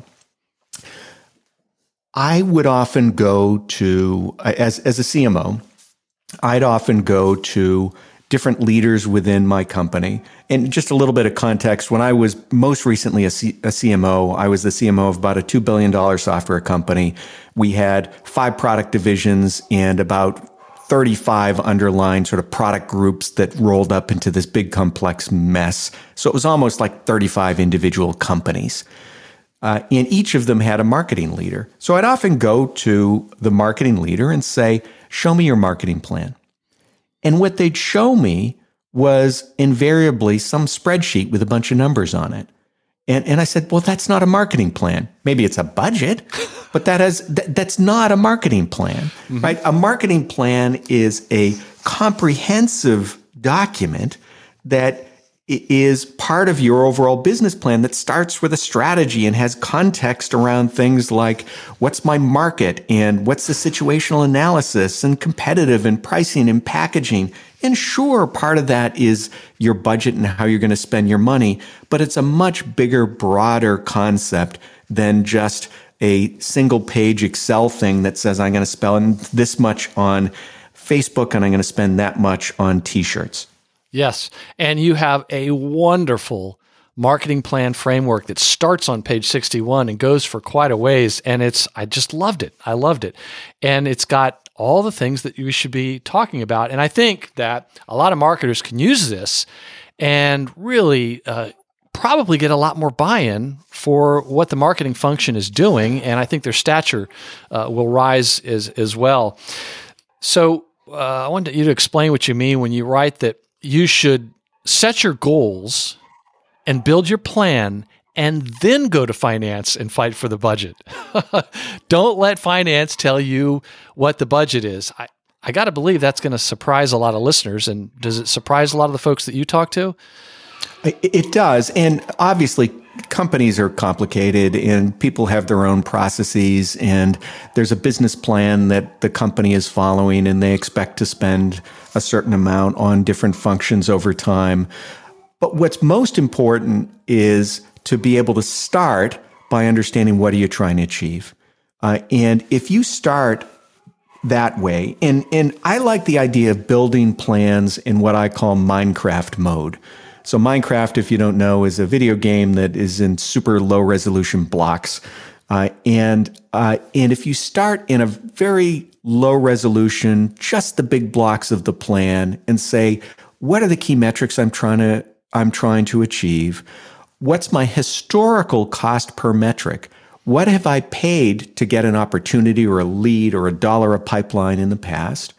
I would often go to, as a CMO, I'd often go to different leaders within my company. And just a little bit of context, when I was most recently a CMO, I was the CMO of about a $2 billion software company. We had 5 product divisions and about 35 underlying sort of product groups that rolled up into this big complex mess. So it was almost like 35 individual companies. And each of them had a marketing leader. So I'd often go to the marketing leader and say, show me your marketing plan. And what they'd show me was invariably some spreadsheet with a bunch of numbers on it. And I said, well, that's not a marketing plan. Maybe it's a budget, but that's not a marketing plan, right? A marketing plan is a comprehensive document that is part of your overall business plan that starts with a strategy and has context around things like what's my market and what's the situational analysis and competitive and pricing and packaging. And sure, part of that is your budget and how you're going to spend your money, but it's a much bigger, broader concept than just a single page Excel thing that says I'm going to spend this much on Facebook and I'm going to spend that much on t-shirts. Yes. And you have a wonderful marketing plan framework that starts on page 61 and goes for quite a ways. And I just loved it. I loved it. And it's got all the things that you should be talking about. And I think that a lot of marketers can use this and really probably get a lot more buy-in for what the marketing function is doing. And I think their stature will rise as well. So I wanted you to explain what you mean when you write that you should set your goals and build your plan and then go to finance and fight for the budget. Don't let finance tell you what the budget is. I got to believe that's going to surprise a lot of listeners. And does it surprise a lot of the folks that you talk to? It does. And obviously, companies are complicated and people have their own processes, and there's a business plan that the company is following, and they expect to spend a certain amount on different functions over time. But what's most important is to be able to start by understanding what are you trying to achieve. And if you start that way, and I like the idea of building plans in what I call Minecraft mode. So Minecraft, if you don't know, is a video game that is in super low resolution blocks. And if you start in a very low resolution, just the big blocks of the plan, and say, what are the key metrics I'm trying to achieve? What's my historical cost per metric? What have I paid to get an opportunity or a lead or $1 a pipeline in the past?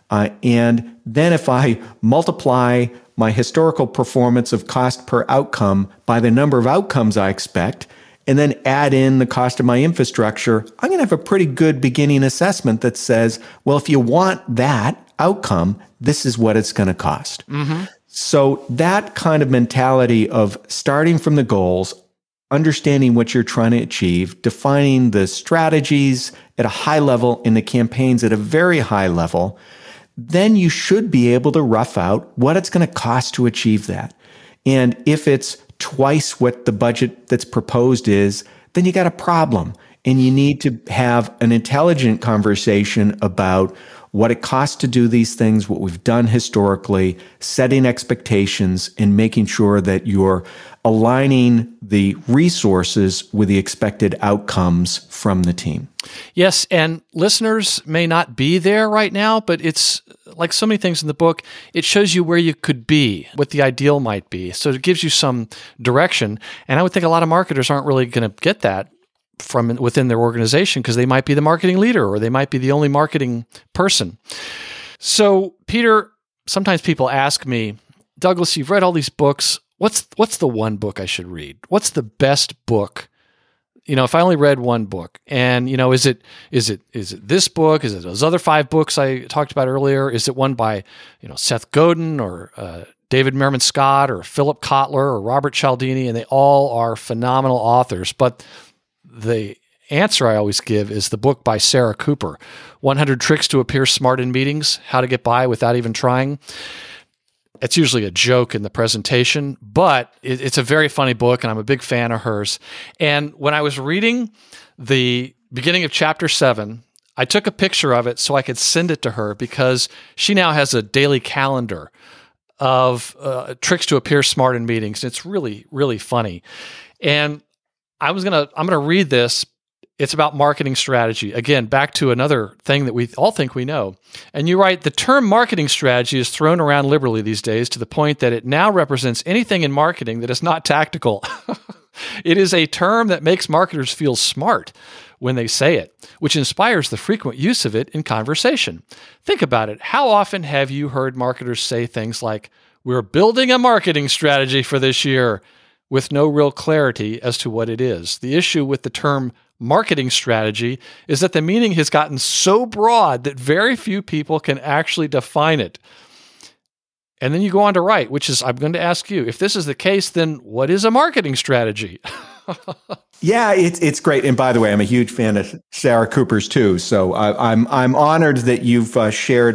And then if I multiply my historical performance of cost per outcome by the number of outcomes I expect, and then add in the cost of my infrastructure, I'm going to have a pretty good beginning assessment that says, well, if you want that outcome, this is what it's going to cost. Mm-hmm. So that kind of mentality of starting from the goals, understanding what you're trying to achieve, defining the strategies at a high level and the campaigns at a very high level, then you should be able to rough out what it's going to cost to achieve that. And if it's twice what the budget that's proposed is, then you got a problem. And you need to have an intelligent conversation about what it costs to do these things, what we've done historically, setting expectations, and making sure that you're aligning the resources with the expected outcomes from the team. Yes, and listeners may not be there right now, but it's like so many things in the book, it shows you where you could be, what the ideal might be. So it gives you some direction. And I would think a lot of marketers aren't really going to get that from within their organization because they might be the marketing leader or they might be the only marketing person. So, Peter, sometimes people ask me, Douglas, you've read all these books. What's the one book I should read? What's the best book? You know, if I only read one book, and you know, is it this book? Is it those other 5 books I talked about earlier? Is it one by, you know, Seth Godin or David Meerman Scott or Philip Kotler or Robert Cialdini? And they all are phenomenal authors, but the answer I always give is the book by Sarah Cooper, 100 Tricks to Appear Smart in Meetings, How to Get By Without Even Trying. It's usually a joke in the presentation, but it's a very funny book, and I'm a big fan of hers. And when I was reading the beginning of chapter 7, I took a picture of it so I could send it to her because she now has a daily calendar of tricks to appear smart in meetings. It's really, really funny. And I'm gonna read this. It's about marketing strategy. Again, back to another thing that we all think we know. And you write, the term marketing strategy is thrown around liberally these days to the point that it now represents anything in marketing that is not tactical. It is a term that makes marketers feel smart when they say it, which inspires the frequent use of it in conversation. Think about it. How often have you heard marketers say things like, we're building a marketing strategy for this year, with no real clarity as to what it is? The issue with the term marketing strategy is that the meaning has gotten so broad that very few people can actually define it. And then you go on to write, which is, I'm going to ask you, if this is the case, then what is a marketing strategy? Yeah, it's great. And by the way, I'm a huge fan of Sarah Cooper's too. So I'm honored that you've shared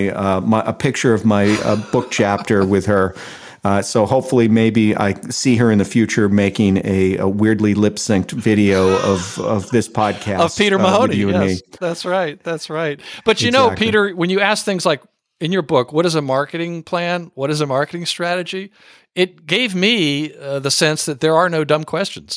a picture of my book chapter with her. So hopefully maybe I see her in the future making a weirdly lip-synced video of this podcast. Of Peter Mahoney, you and yes. me. That's right. But you know, Peter, when you ask things like, in your book, what is a marketing plan? What is a marketing strategy? It gave me the sense that there are no dumb questions.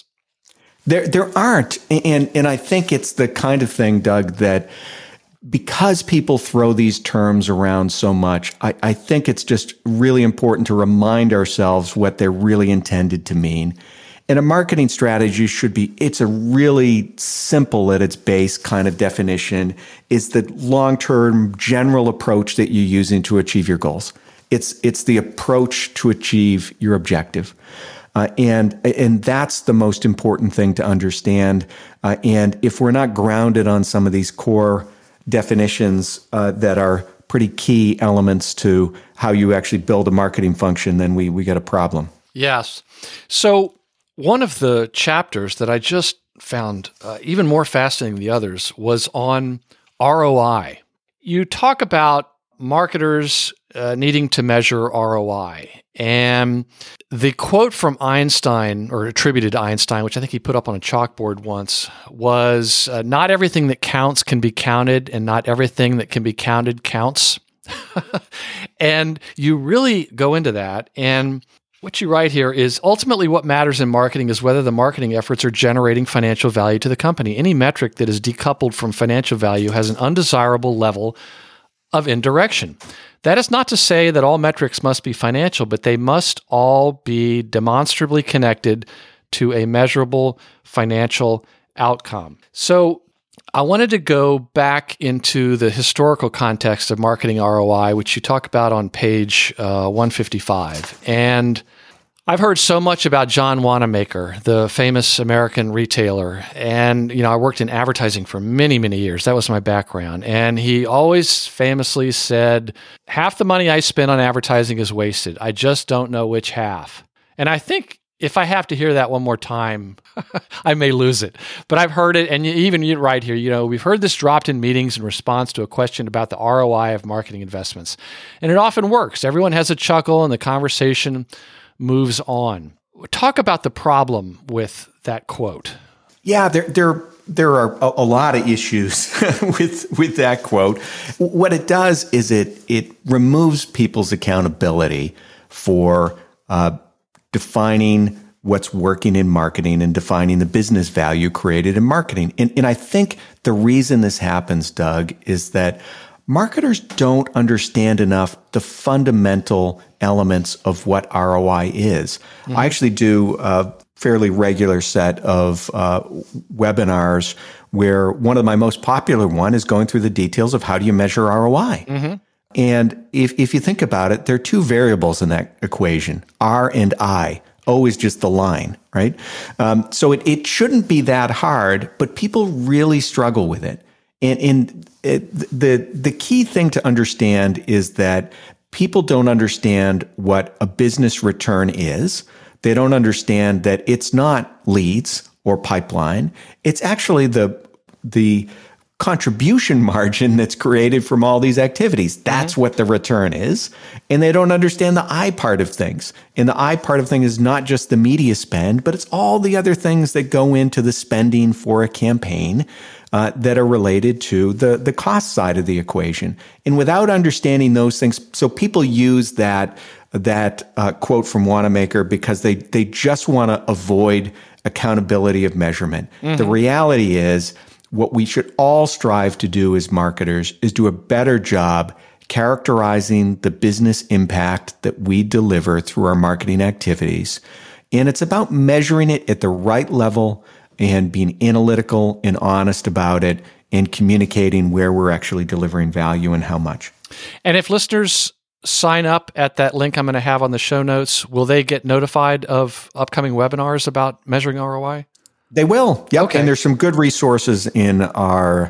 There aren't. And I think it's the kind of thing, Doug, that because people throw these terms around so much, I think it's just really important to remind ourselves what they're really intended to mean. And a marketing strategy it's a really simple at its base kind of definition, is the long-term general approach that you're using to achieve your goals. It's the approach to achieve your objective. And that's the most important thing to understand. And if we're not grounded on some of these core definitions that are pretty key elements to how you actually build a marketing function, then we get a problem. Yes. So one of the chapters that I just found even more fascinating than the others was on ROI. You talk about marketers needing to measure ROI. And the quote from Einstein, or attributed to Einstein, which I think he put up on a chalkboard once, was, not everything that counts can be counted, and not everything that can be counted counts. And you really go into that. And what you write here is, ultimately what matters in marketing is whether the marketing efforts are generating financial value to the company. Any metric that is decoupled from financial value has an undesirable level of indirection. That is not to say that all metrics must be financial, but they must all be demonstrably connected to a measurable financial outcome. So I wanted to go back into the historical context of marketing ROI, which you talk about on page 155. And I've heard so much about John Wanamaker, the famous American retailer. And, you know, I worked in advertising for many, many years. That was my background. And he always famously said, half the money I spend on advertising is wasted. I just don't know which half. And I think if I have to hear that one more time, I may lose it. But I've heard it, and even you right here, we've heard this dropped in meetings in response to a question about the ROI of marketing investments. And it often works. Everyone has a chuckle, and the conversation moves on. Talk about the problem with that quote. Yeah, there are a lot of issues with that quote. What it does is it removes people's accountability for defining what's working in marketing and defining the business value created in marketing. And I think the reason this happens, Doug, is that marketers don't understand enough the fundamental elements of what ROI is. Mm-hmm. I actually do a fairly regular set of webinars where one of my most popular one is going through the details of how do you measure ROI. Mm-hmm. And if you think about it, there are two variables in that equation, R and I. O is just the line, right? So it shouldn't be that hard, but people really struggle with it. And the key thing to understand is that people don't understand what a business return is. They don't understand that it's not leads or pipeline. It's actually the contribution margin that's created from all these activities. That's what the return is. And they don't understand the I part of things. And the I part of things is not just the media spend, but it's all the other things that go into the spending for a campaign that are related to the cost side of the equation. And without understanding those things, so people use that quote from Wanamaker because they just want to avoid accountability of measurement. Mm-hmm. The reality is, what we should all strive to do as marketers is do a better job characterizing the business impact that we deliver through our marketing activities. And it's about measuring it at the right level and being analytical and honest about it and communicating where we're actually delivering value and how much. And if listeners sign up at that link I'm going to have on the show notes, will they get notified of upcoming webinars about measuring ROI? They will. Yep. Okay. And there's some good resources in our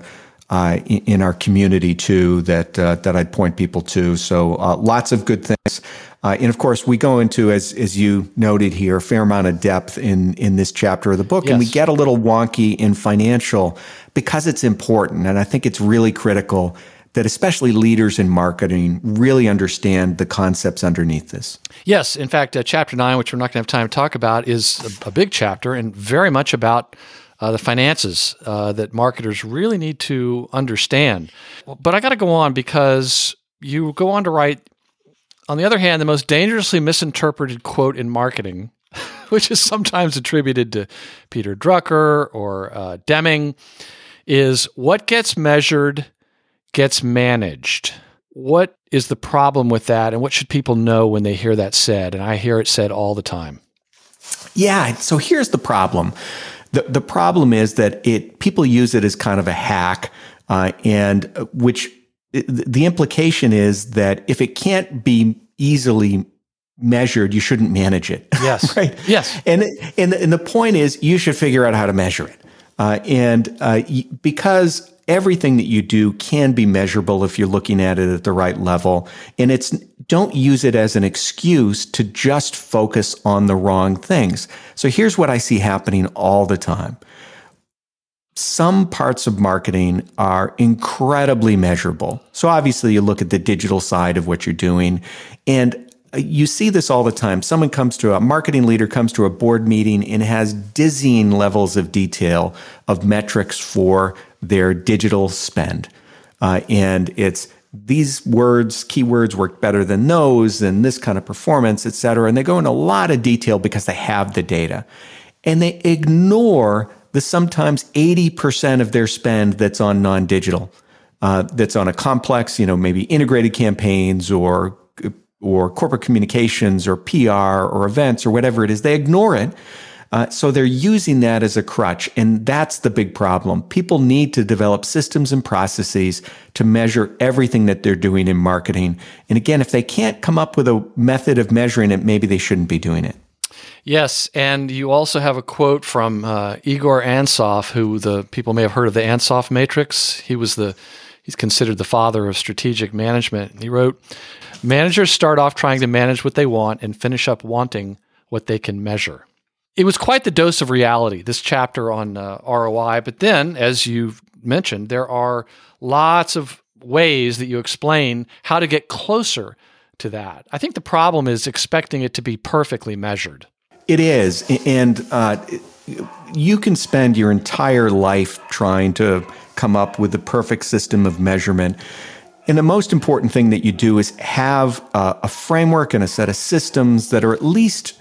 community too that I'd point people to. So lots of good things. And of course, we go into, as you noted here, a fair amount of depth in this chapter of the book. Yes. And we get a little wonky in financial because it's important. And I think it's really critical that especially leaders in marketing really understand the concepts underneath this. Yes. In fact, Chapter 9, which we're not going to have time to talk about, is a big chapter and very much about the finances that marketers really need to understand. But I got to go on because you go on to write, on the other hand, the most dangerously misinterpreted quote in marketing, which is sometimes attributed to Peter Drucker or Deming, is what gets measured gets managed. What is the problem with that, and what should people know when they hear that said? And I hear it said all the time. Yeah, so here's the problem. The problem is that people use it as kind of a hack, and which the implication is that if it can't be easily measured, you shouldn't manage it. Yes. Right? Yes. And the point is you should figure out how to measure it. Because everything that you do can be measurable if you're looking at it at the right level. And don't use it as an excuse to just focus on the wrong things. So here's what I see happening all the time. Some parts of marketing are incredibly measurable. So obviously you look at the digital side of what you're doing, and you see this all the time. A marketing leader comes to a board meeting and has dizzying levels of detail of metrics for their digital spend. And it's these keywords work better than those, and this kind of performance, et cetera. And they go into a lot of detail because they have the data. And they ignore the sometimes 80% of their spend that's on non-digital, that's on a complex, maybe integrated campaigns or corporate communications or PR or events or whatever it is. They ignore it. So they're using that as a crutch. And that's the big problem. People need to develop systems and processes to measure everything that they're doing in marketing. And again, if they can't come up with a method of measuring it, maybe they shouldn't be doing it. Yes, and you also have a quote from Igor Ansoff, who the people may have heard of the Ansoff Matrix. He's considered the father of strategic management. He wrote, "Managers start off trying to manage what they want and finish up wanting what they can measure." It was quite the dose of reality, this chapter on ROI. But then, as you've mentioned, there are lots of ways that you explain how to get closer to that. I think the problem is expecting it to be perfectly measured. It is. And you can spend your entire life trying to come up with the perfect system of measurement. And the most important thing that you do is have a framework and a set of systems that are at least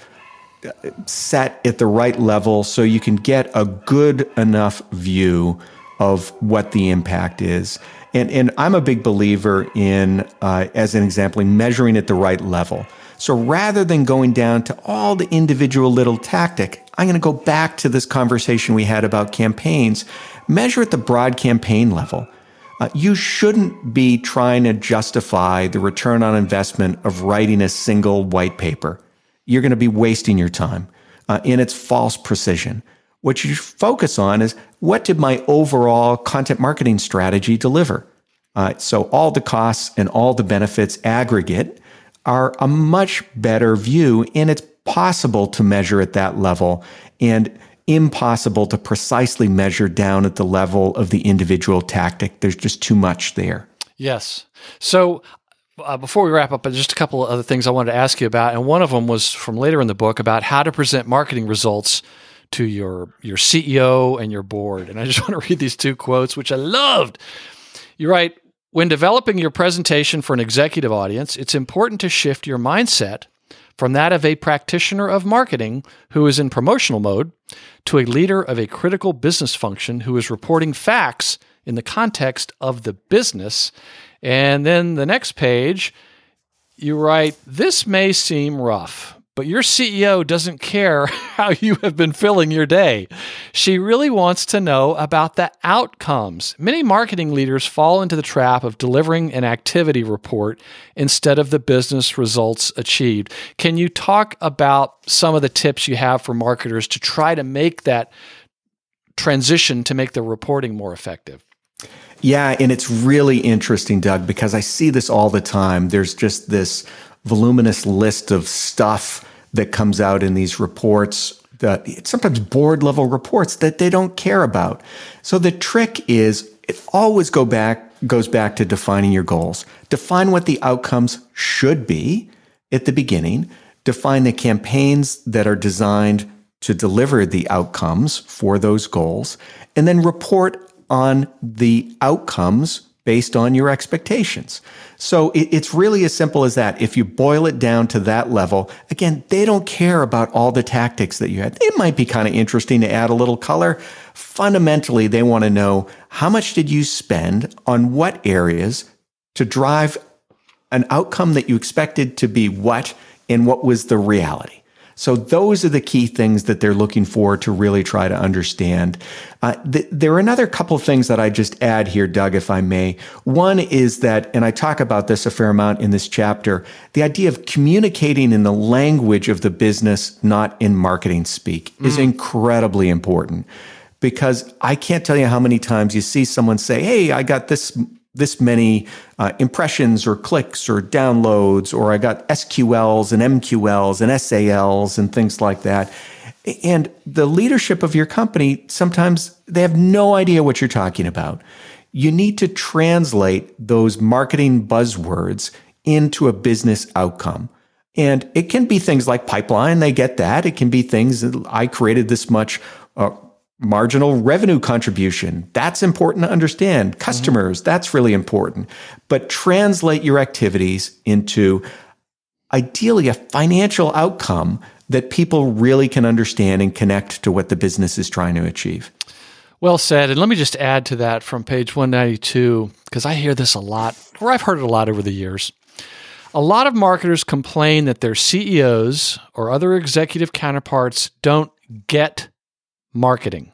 set at the right level so you can get a good enough view of what the impact is. And I'm a big believer in, as an example, in measuring at the right level. So rather than going down to all the individual little tactic, I'm going to go back to this conversation we had about campaigns. Measure at the broad campaign level. You shouldn't be trying to justify the return on investment of writing a single white paper. You're going to be wasting your time in its false precision. What you focus on is, what did my overall content marketing strategy deliver? So all the costs and all the benefits aggregate are a much better view, and it's possible to measure at that level and impossible to precisely measure down at the level of the individual tactic. There's just too much there. Yes. So before we wrap up, just a couple of other things I wanted to ask you about. And one of them was from later in the book about how to present marketing results to your CEO and your board. And I just want to read these two quotes, which I loved. You write, when developing your presentation for an executive audience, it's important to shift your mindset from that of a practitioner of marketing who is in promotional mode to a leader of a critical business function who is reporting facts in the context of the business. And then the next page, you write, this may seem rough, but your CEO doesn't care how you have been filling your day. She really wants to know about the outcomes. Many marketing leaders fall into the trap of delivering an activity report instead of the business results achieved. Can you talk about some of the tips you have for marketers to try to make that transition to make the reporting more effective? Yeah, and it's really interesting, Doug, because I see this all the time. There's just this voluminous list of stuff that comes out in these reports, sometimes board level reports that they don't care about. So the trick is, it always goes back to defining your goals. Define what the outcomes should be at the beginning. Define the campaigns that are designed to deliver the outcomes for those goals, and then report on the outcomes based on your expectations. So it's really as simple as that. If you boil it down to that level, again, they don't care about all the tactics that you had. It might be kind of interesting to add a little color. Fundamentally, they want to know, how much did you spend on what areas to drive an outcome that you expected to be what, and what was the reality? So those are the key things that they're looking for to really try to understand. There are another couple of things that I just add here, Doug, if I may. One is that, and I talk about this a fair amount in this chapter, the idea of communicating in the language of the business, not in marketing speak, is incredibly important. Because I can't tell you how many times you see someone say, hey, I got this many impressions or clicks or downloads, or I got SQLs and MQLs and SALs and things like that. And the leadership of your company, sometimes they have no idea what you're talking about. You need to translate those marketing buzzwords into a business outcome. And it can be things like pipeline, they get that. It can be things that I created this much marginal revenue contribution. That's important to understand. Customers, that's really important. But translate your activities into ideally a financial outcome that people really can understand and connect to what the business is trying to achieve. Well said. And let me just add to that from page 192, because I hear this a lot, or I've heard it a lot over the years. A lot of marketers complain that their CEOs or other executive counterparts don't get marketing.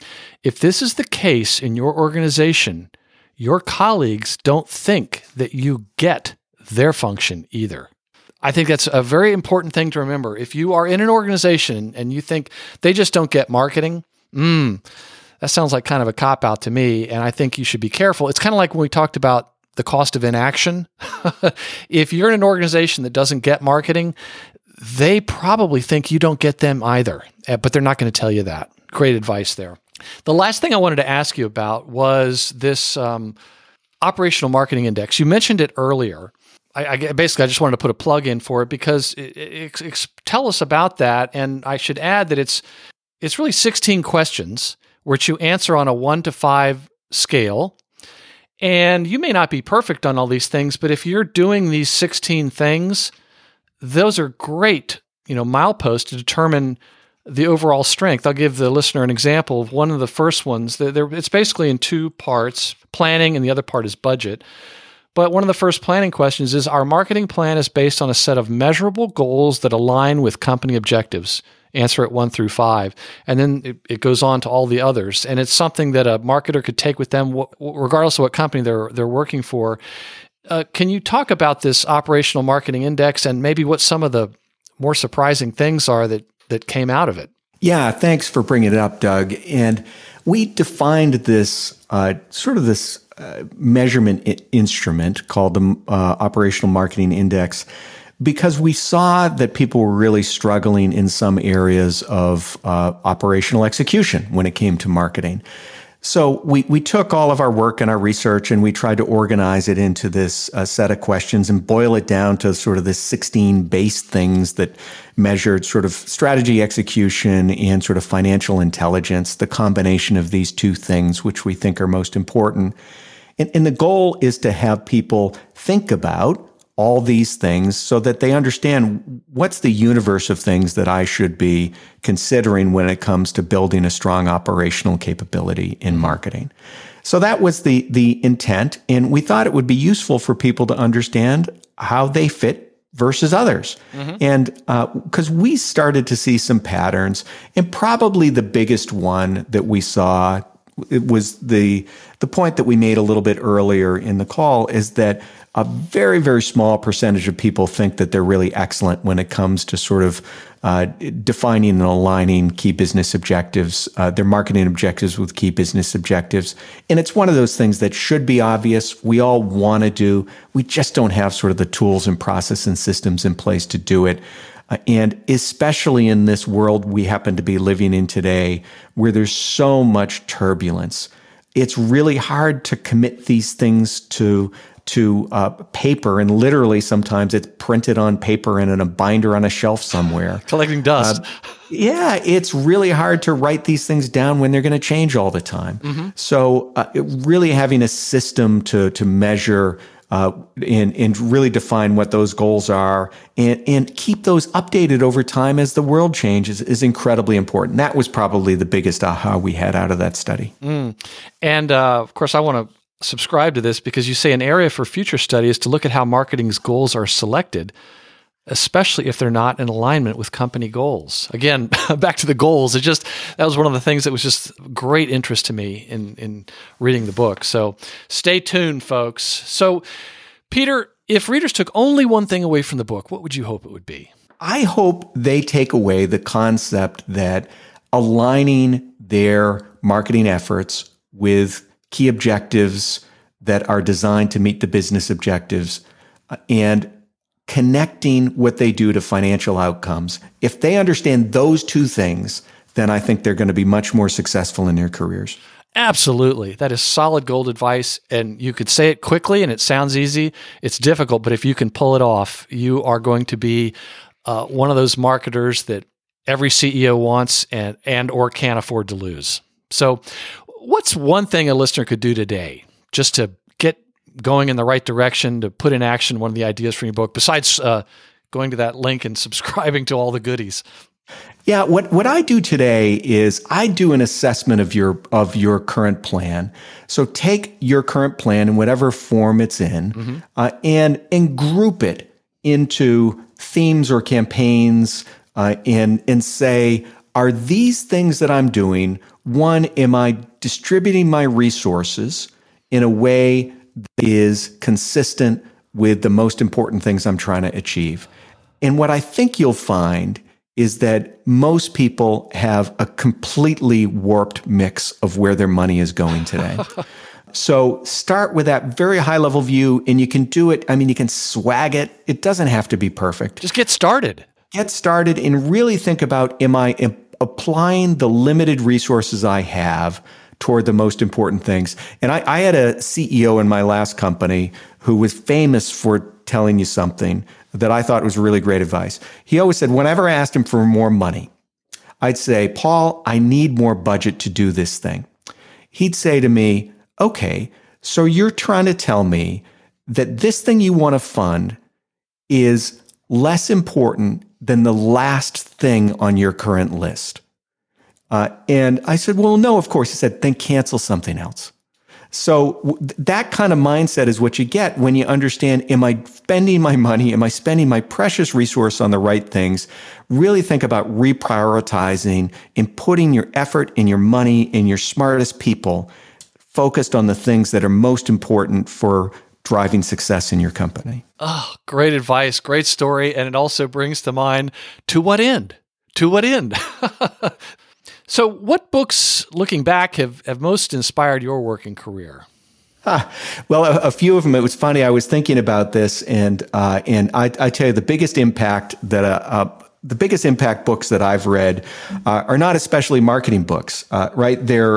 If this is the case in your organization, your colleagues don't think that you get their function either. I think that's a very important thing to remember. If you are in an organization and you think they just don't get marketing, that sounds like kind of a cop-out to me, and I think you should be careful. It's kind of like when we talked about the cost of inaction. If you're in an organization that doesn't get marketing, they probably think you don't get them either, but they're not going to tell you that. Great advice there. The last thing I wanted to ask you about was this operational marketing index. You mentioned it earlier. I just wanted to put a plug in for it because tell us about that. And I should add that it's really 16 questions which you answer on a 1 to 5 scale. And you may not be perfect on all these things, but if you're doing these 16 things, those are great, mileposts to determine the overall strength. I'll give the listener an example of one of the first ones. It's basically in 2 parts, planning, and the other part is budget. But one of the first planning questions is, our marketing plan is based on a set of measurable goals that align with company objectives. Answer it 1 through 5. And then it goes on to all the others. And it's something that a marketer could take with them, regardless of what company they're working for. Can you talk about this operational marketing index and maybe what some of the more surprising things are that came out of it? Yeah, thanks for bringing it up, Doug. And we defined this measurement instrument called the Operational Marketing Index because we saw that people were really struggling in some areas of operational execution when it came to marketing. So we took all of our work and our research and we tried to organize it into this set of questions and boil it down to sort of the 16 base things that measured sort of strategy execution and sort of financial intelligence, the combination of these 2 things, which we think are most important. And the goal is to have people think about all these things so that they understand what's the universe of things that I should be considering when it comes to building a strong operational capability in marketing. So that was the intent. And we thought it would be useful for people to understand how they fit versus others. Mm-hmm. And because we started to see some patterns, and probably the biggest one that we saw, it was the point that we made a little bit earlier in the call, is that a very, very small percentage of people think that they're really excellent when it comes to sort of defining and aligning key business objectives, their marketing objectives with key business objectives. And it's one of those things that should be obvious. We all want to do. We just don't have sort of the tools and process and systems in place to do it. And especially in this world we happen to be living in today, where there's so much turbulence, it's really hard to commit these things to paper, and literally sometimes it's printed on paper and in a binder on a shelf somewhere. Collecting dust. It's really hard to write these things down when they're going to change all the time. Mm-hmm. So really having a system to measure and really define what those goals are and keep those updated over time as the world changes is incredibly important. That was probably the biggest aha we had out of that study. And of course, I want to subscribe to this because you say an area for future study is to look at how marketing's goals are selected, especially if they're not in alignment with company goals. Again, back to the goals. That was one of the things that was just great interest to me in reading the book. So stay tuned, folks. So Peter, if readers took only one thing away from the book, what would you hope it would be? I hope they take away the concept that aligning their marketing efforts with key objectives that are designed to meet the business objectives and connecting what they do to financial outcomes. If they understand those 2 things, then I think they're going to be much more successful in their careers. Absolutely. That is solid gold advice. And you could say it quickly and it sounds easy. It's difficult, but if you can pull it off, you are going to be one of those marketers that every CEO wants and or can't afford to lose. So what's one thing a listener could do today just to get going in the right direction, to put in action one of the ideas from your book, besides going to that link and subscribing to all the goodies? Yeah, what I do today is I do an assessment of your current plan. So take your current plan in whatever form it's in, and group it into themes or campaigns, and say, are these things that I'm doing? One, am I distributing my resources in a way that is consistent with the most important things I'm trying to achieve? And what I think you'll find is that most people have a completely warped mix of where their money is going today. So start with that very high level view, and you can do it. I mean, you can swag it. It doesn't have to be perfect. Just get started. get started and really think about, am I applying the limited resources I have toward the most important things? And I had a CEO in my last company who was famous for telling you something that I thought was really great advice. He always said, whenever I asked him for more money, I'd say, Paul, I need more budget to do this thing. He'd say to me, okay, so you're trying to tell me that this thing you want to fund is less important than the last thing on your current list. And I said, well, no, of course. He said, then cancel something else. So that kind of mindset is what you get when you understand, am I spending my money? Am I spending my precious resource on the right things? Really think about reprioritizing and putting your effort and your money and your smartest people focused on the things that are most important for driving success in your company. Oh, great advice, great story. And it also brings to mind, to what end? To what end? So what books, looking back, have most inspired your working career? Well, a few of them. It was funny. I was thinking about this, and I tell you, the biggest impact books that I've read are not especially marketing books, right? They're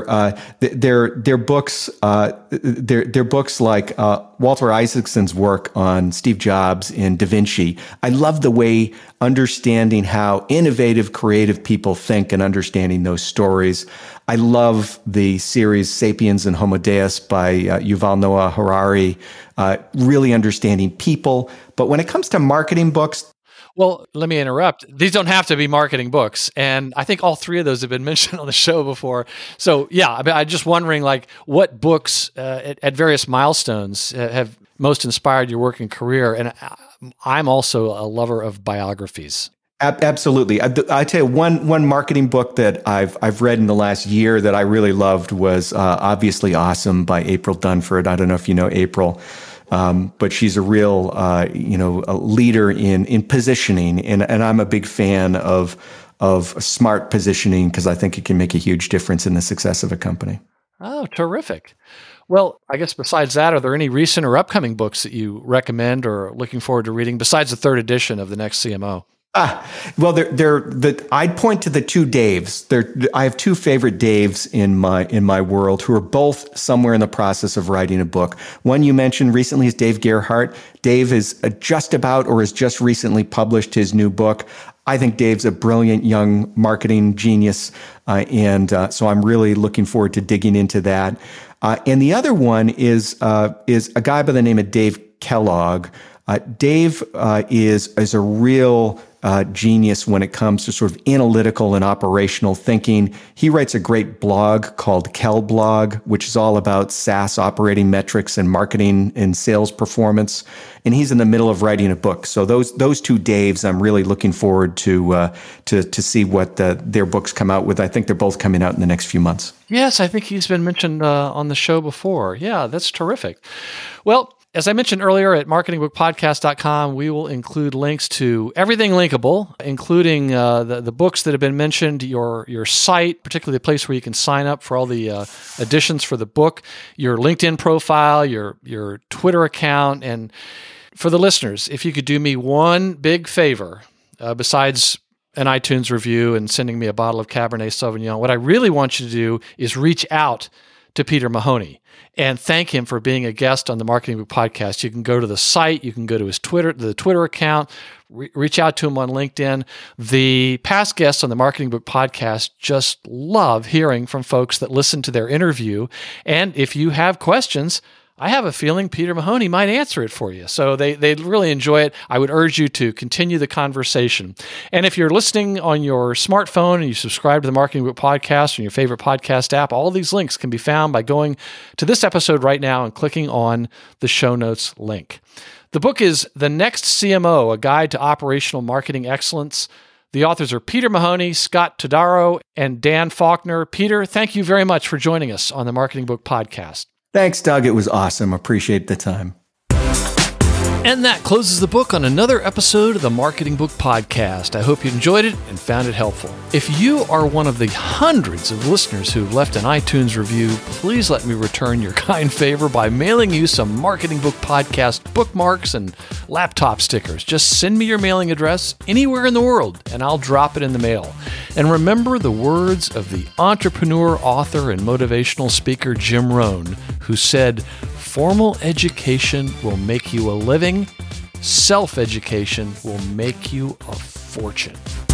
books. They're books like Walter Isaacson's work on Steve Jobs and Da Vinci. I love the way understanding how innovative, creative people think and understanding those stories. I love the series Sapiens and Homo Deus by Yuval Noah Harari, really understanding people. But when it comes to marketing books, well, let me interrupt. These don't have to be marketing books. And I think all three of those have been mentioned on the show before. So yeah, I'm just wondering, like, what books at various milestones have most inspired your working career? And I'm also a lover of biographies. Absolutely. I tell you, one marketing book that I've read in the last year that I really loved was Obviously Awesome by April Dunford. I don't know if you know April. But she's a real, a leader in positioning, and I'm a big fan of smart positioning because I think it can make a huge difference in the success of a company. Oh, terrific! Well, I guess besides that, are there any recent or upcoming books that you recommend or looking forward to reading besides the third edition of The Next CMO? Well, I'd point to the two Daves. I have two favorite Daves in my world who are both somewhere in the process of writing a book. One you mentioned recently is Dave Gerhardt. Dave is just about or has just recently published his new book. I think Dave's a brilliant young marketing genius, and so I'm really looking forward to digging into that. And the other one is a guy by the name of Dave Kellogg. Dave is a real genius when it comes to sort of analytical and operational thinking. He writes a great blog called Kellblog, which is all about SaaS operating metrics and marketing and sales performance. And he's in the middle of writing a book. So those two Daves, I'm really looking forward to see what their books come out with. I think they're both coming out in the next few months. Yes, I think he's been mentioned on the show before. Yeah, that's terrific. Well, as I mentioned earlier, at marketingbookpodcast.com, we will include links to everything linkable, including the books that have been mentioned, your site, particularly the place where you can sign up for all the editions for the book, your LinkedIn profile, your Twitter account. And for the listeners, if you could do me one big favor, besides an iTunes review and sending me a bottle of Cabernet Sauvignon, what I really want you to do is reach out to Peter Mahoney and thank him for being a guest on the Marketing Book Podcast. You can go to the site, you can go to his the Twitter account, reach out to him on LinkedIn. The past guests on the Marketing Book Podcast just love hearing from folks that listen to their interview. And if you have questions, I have a feeling Peter Mahoney might answer it for you. So they really enjoy it. I would urge you to continue the conversation. And if you're listening on your smartphone and you subscribe to the Marketing Book Podcast on your favorite podcast app, all these links can be found by going to this episode right now and clicking on the show notes link. The book is The Next CMO, A Guide to Operational Marketing Excellence. The authors are Peter Mahoney, Scott Todaro, and Dan Faulkner. Peter, thank you very much for joining us on the Marketing Book Podcast. Thanks, Doug. It was awesome. Appreciate the time. And that closes the book on another episode of the Marketing Book Podcast. I hope you enjoyed it and found it helpful. If you are one of the hundreds of listeners who've left an iTunes review, please let me return your kind favor by mailing you some Marketing Book Podcast bookmarks and laptop stickers. Just send me your mailing address anywhere in the world, and I'll drop it in the mail. And remember the words of the entrepreneur, author, and motivational speaker Jim Rohn, who said, "Formal education will make you a living. Self-education will make you a fortune."